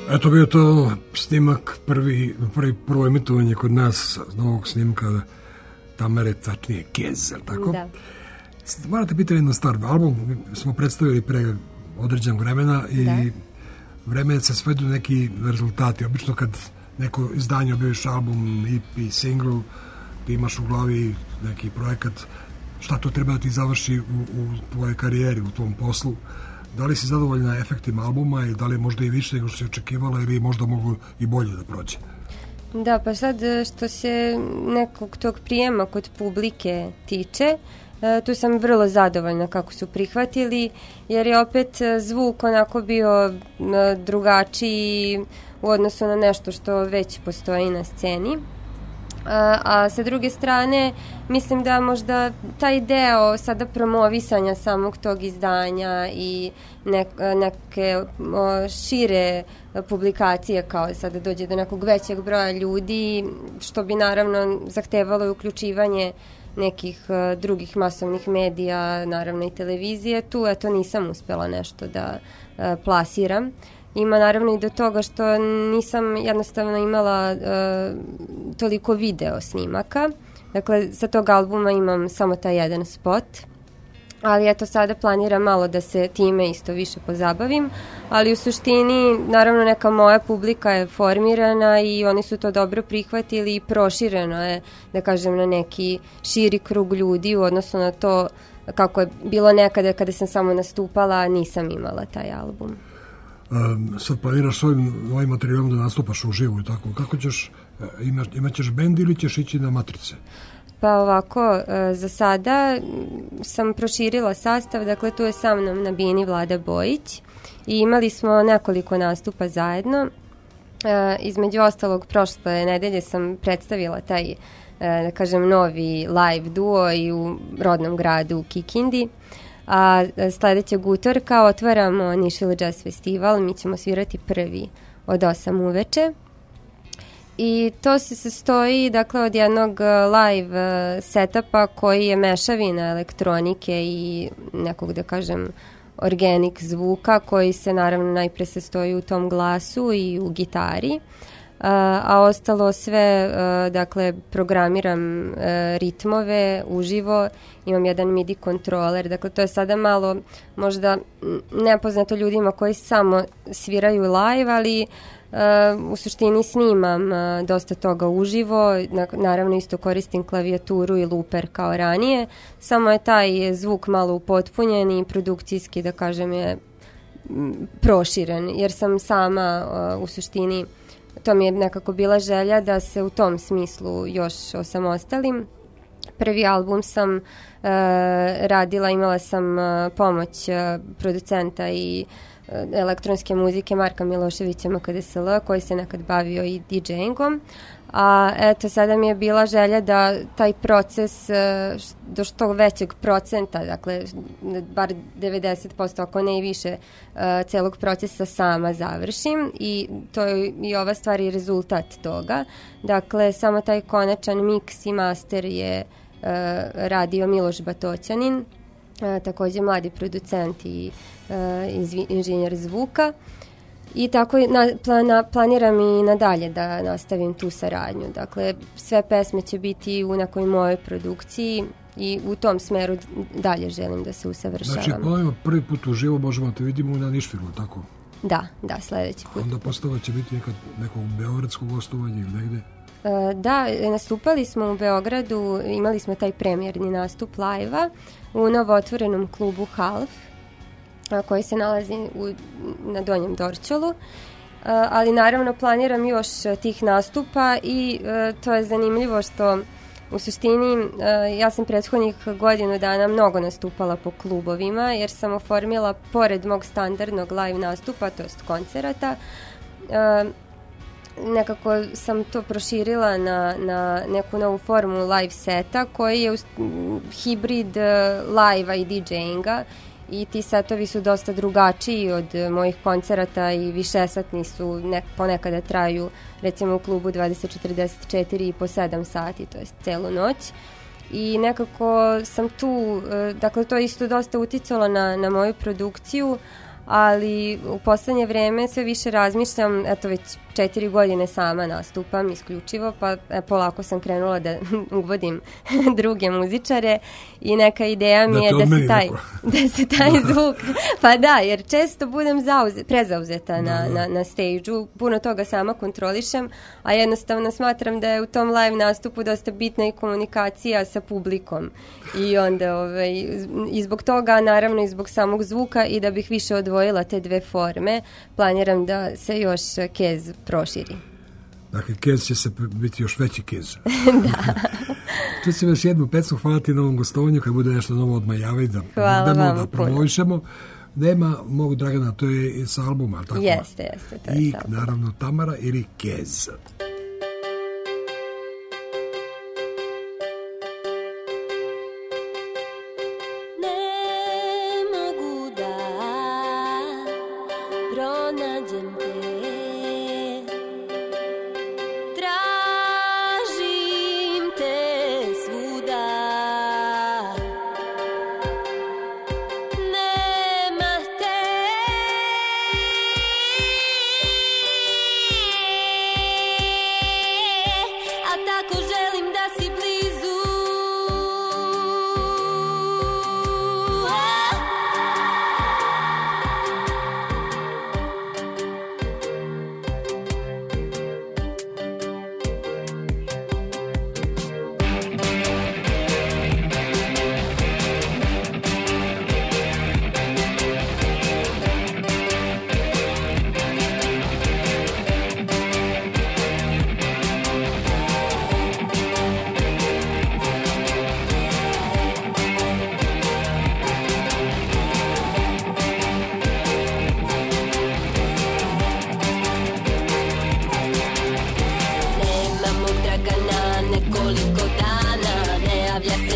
Eto bio to snimak, prvo emitovanje kod nas novog snimka Tamare, tačnije Kez, je li tako? Da. Morate biti jednu stvar, album smo predstavili pre određenog vremena i vreme se svedu neki rezultati. Obično kad neko izdanje objaviš album, EP, single, ti imaš u glavi neki projekat, šta to treba da ti završi u tvojoj karijeri, u tvom poslu. Da li si zadovoljna efektima albuma i da li je možda i više nego što si očekivala ili možda mogu i bolje da prođe? Da, pa sad što se nekog tog prijema kod publike tiče, tu sam vrlo zadovoljna kako su prihvatili, jer je opet zvuk onako bio drugačiji u odnosu na nešto što već postoji na sceni. A sa druge strane, mislim da možda taj deo sada promovisanja samog tog izdanja i neke šire publikacije, kao sada dođe do nekog većeg broja ljudi, što bi naravno zahtevalo i uključivanje nekih drugih masovnih medija, naravno i televizije, tu eto nisam uspela nešto da plasiram. Ima naravno i do toga što nisam jednostavno imala toliko video snimaka. Dakle, sa tog albuma imam samo taj jedan spot. Ali eto sada planiram malo da se time isto više pozabavim. Ali u suštini, naravno neka moja publika je formirana i oni su to dobro prihvatili i prošireno je, da kažem, na neki širi krug ljudi u odnosu na to kako je bilo nekada kada sam samo nastupala, a nisam imala taj album. Sad planiraš s ovim materijalom da nastupaš u živu i tako. Kako ćeš, imaćeš bend ili ćeš ići na matrice? Pa ovako, za sada sam proširila sastav, dakle tu je sa mnom na bini Vlada Bojić i imali smo nekoliko nastupa zajedno. Između ostalog, prošle nedelje sam predstavila taj, da kažem, novi live duo i u rodnom gradu u Kikindi. A sledećeg utorka otvaramo Nišvil Jazz Festival, mi ćemo svirati prvi od 8 uveče. I to se sastoji, dakle, od jednog live setupa koji je mešavina elektronike i nekog, da kažem, organik zvuka koji se naravno najpre sastoji u tom glasu i u gitari. A ostalo sve, dakle, programiram ritmove uživo, imam jedan MIDI kontroler, dakle to je sada malo možda nepoznato ljudima koji samo sviraju live, ali u suštini snimam dosta toga uživo, naravno isto koristim klavijaturu i looper kao ranije, samo je taj zvuk malo upotpunjen i produkcijski, da kažem, je proširen, jer sam sama u suštini, to mi je nekako bila želja da se u tom smislu još osamostalim. Prvi album sam radila, imala sam pomoć producenta i elektronske muzike Marka Miloševića MKDSL, koji se nekad bavio i DJ-ingom. A eto, sada mi je bila želja da taj proces do što većeg procenta, dakle, bar 90%, ako ne i više, celog procesa sama završim i to je i ova stvar i rezultat toga. Dakle, samo taj konačan miks i master je radio Miloš Batoćanin, takođe mladi producent i inženjer zvuka. I tako planiram i nadalje da nastavim tu saradnju. Dakle, sve pesme će biti u nekoj mojoj produkciji i u tom smeru dalje želim da se usavršavam. Znači, ponovno prvi put uživo možemo te vidimo na Nišvilu, tako? Da, sledeći put. Onda postava će biti nekog beogradskog gostovanja ili negde? Da, nastupali smo u Beogradu, imali smo taj premijerni nastup live-a u novootvorenom klubu Half, koji se nalazi na Donjem Dorćolu, ali naravno planiram još tih nastupa i to je zanimljivo što u suštini ja sam prethodnih godinu dana mnogo nastupala po klubovima jer sam oformila pored mog standardnog live nastupa, to jest koncerata, nekako sam to proširila na neku novu formu live seta koji je hibrid live-a i DJ-inga i ti setovi su dosta drugačiji od mojih koncerata i višesatni su, ponekada traju recimo u klubu 20-44 i po 7 sati, to je celu noć. I nekako sam tu, dakle to isto dosta uticalo na moju produkciju, ali u poslednje vreme sve više razmišljam, eto već 4 godine sama nastupam isključivo, pa polako sam krenula da uvodim druge muzičare i neka ideja mi je da se taj zvuk, pa da, jer često budem prezauzeta na stage-u, puno toga sama kontrolišem, a jednostavno smatram da je u tom live nastupu dosta bitna i komunikacija sa publikom i onda i zbog toga, naravno i zbog samog zvuka i da bih više odvojila te dve forme, planiram da se još kez proširi. Dakle, kez će se biti još veći kez. Da. Čućemo još jednu pesmu, hvala ti na ovom gostovanju, kad bude nešto novo od Majave, da promovišemo. Nema mog Dragana, to je sa albuma, tako? Jeste, to je i sa albuma. Naravno Tamara ili Kez. Nekoliko dana ne javlja se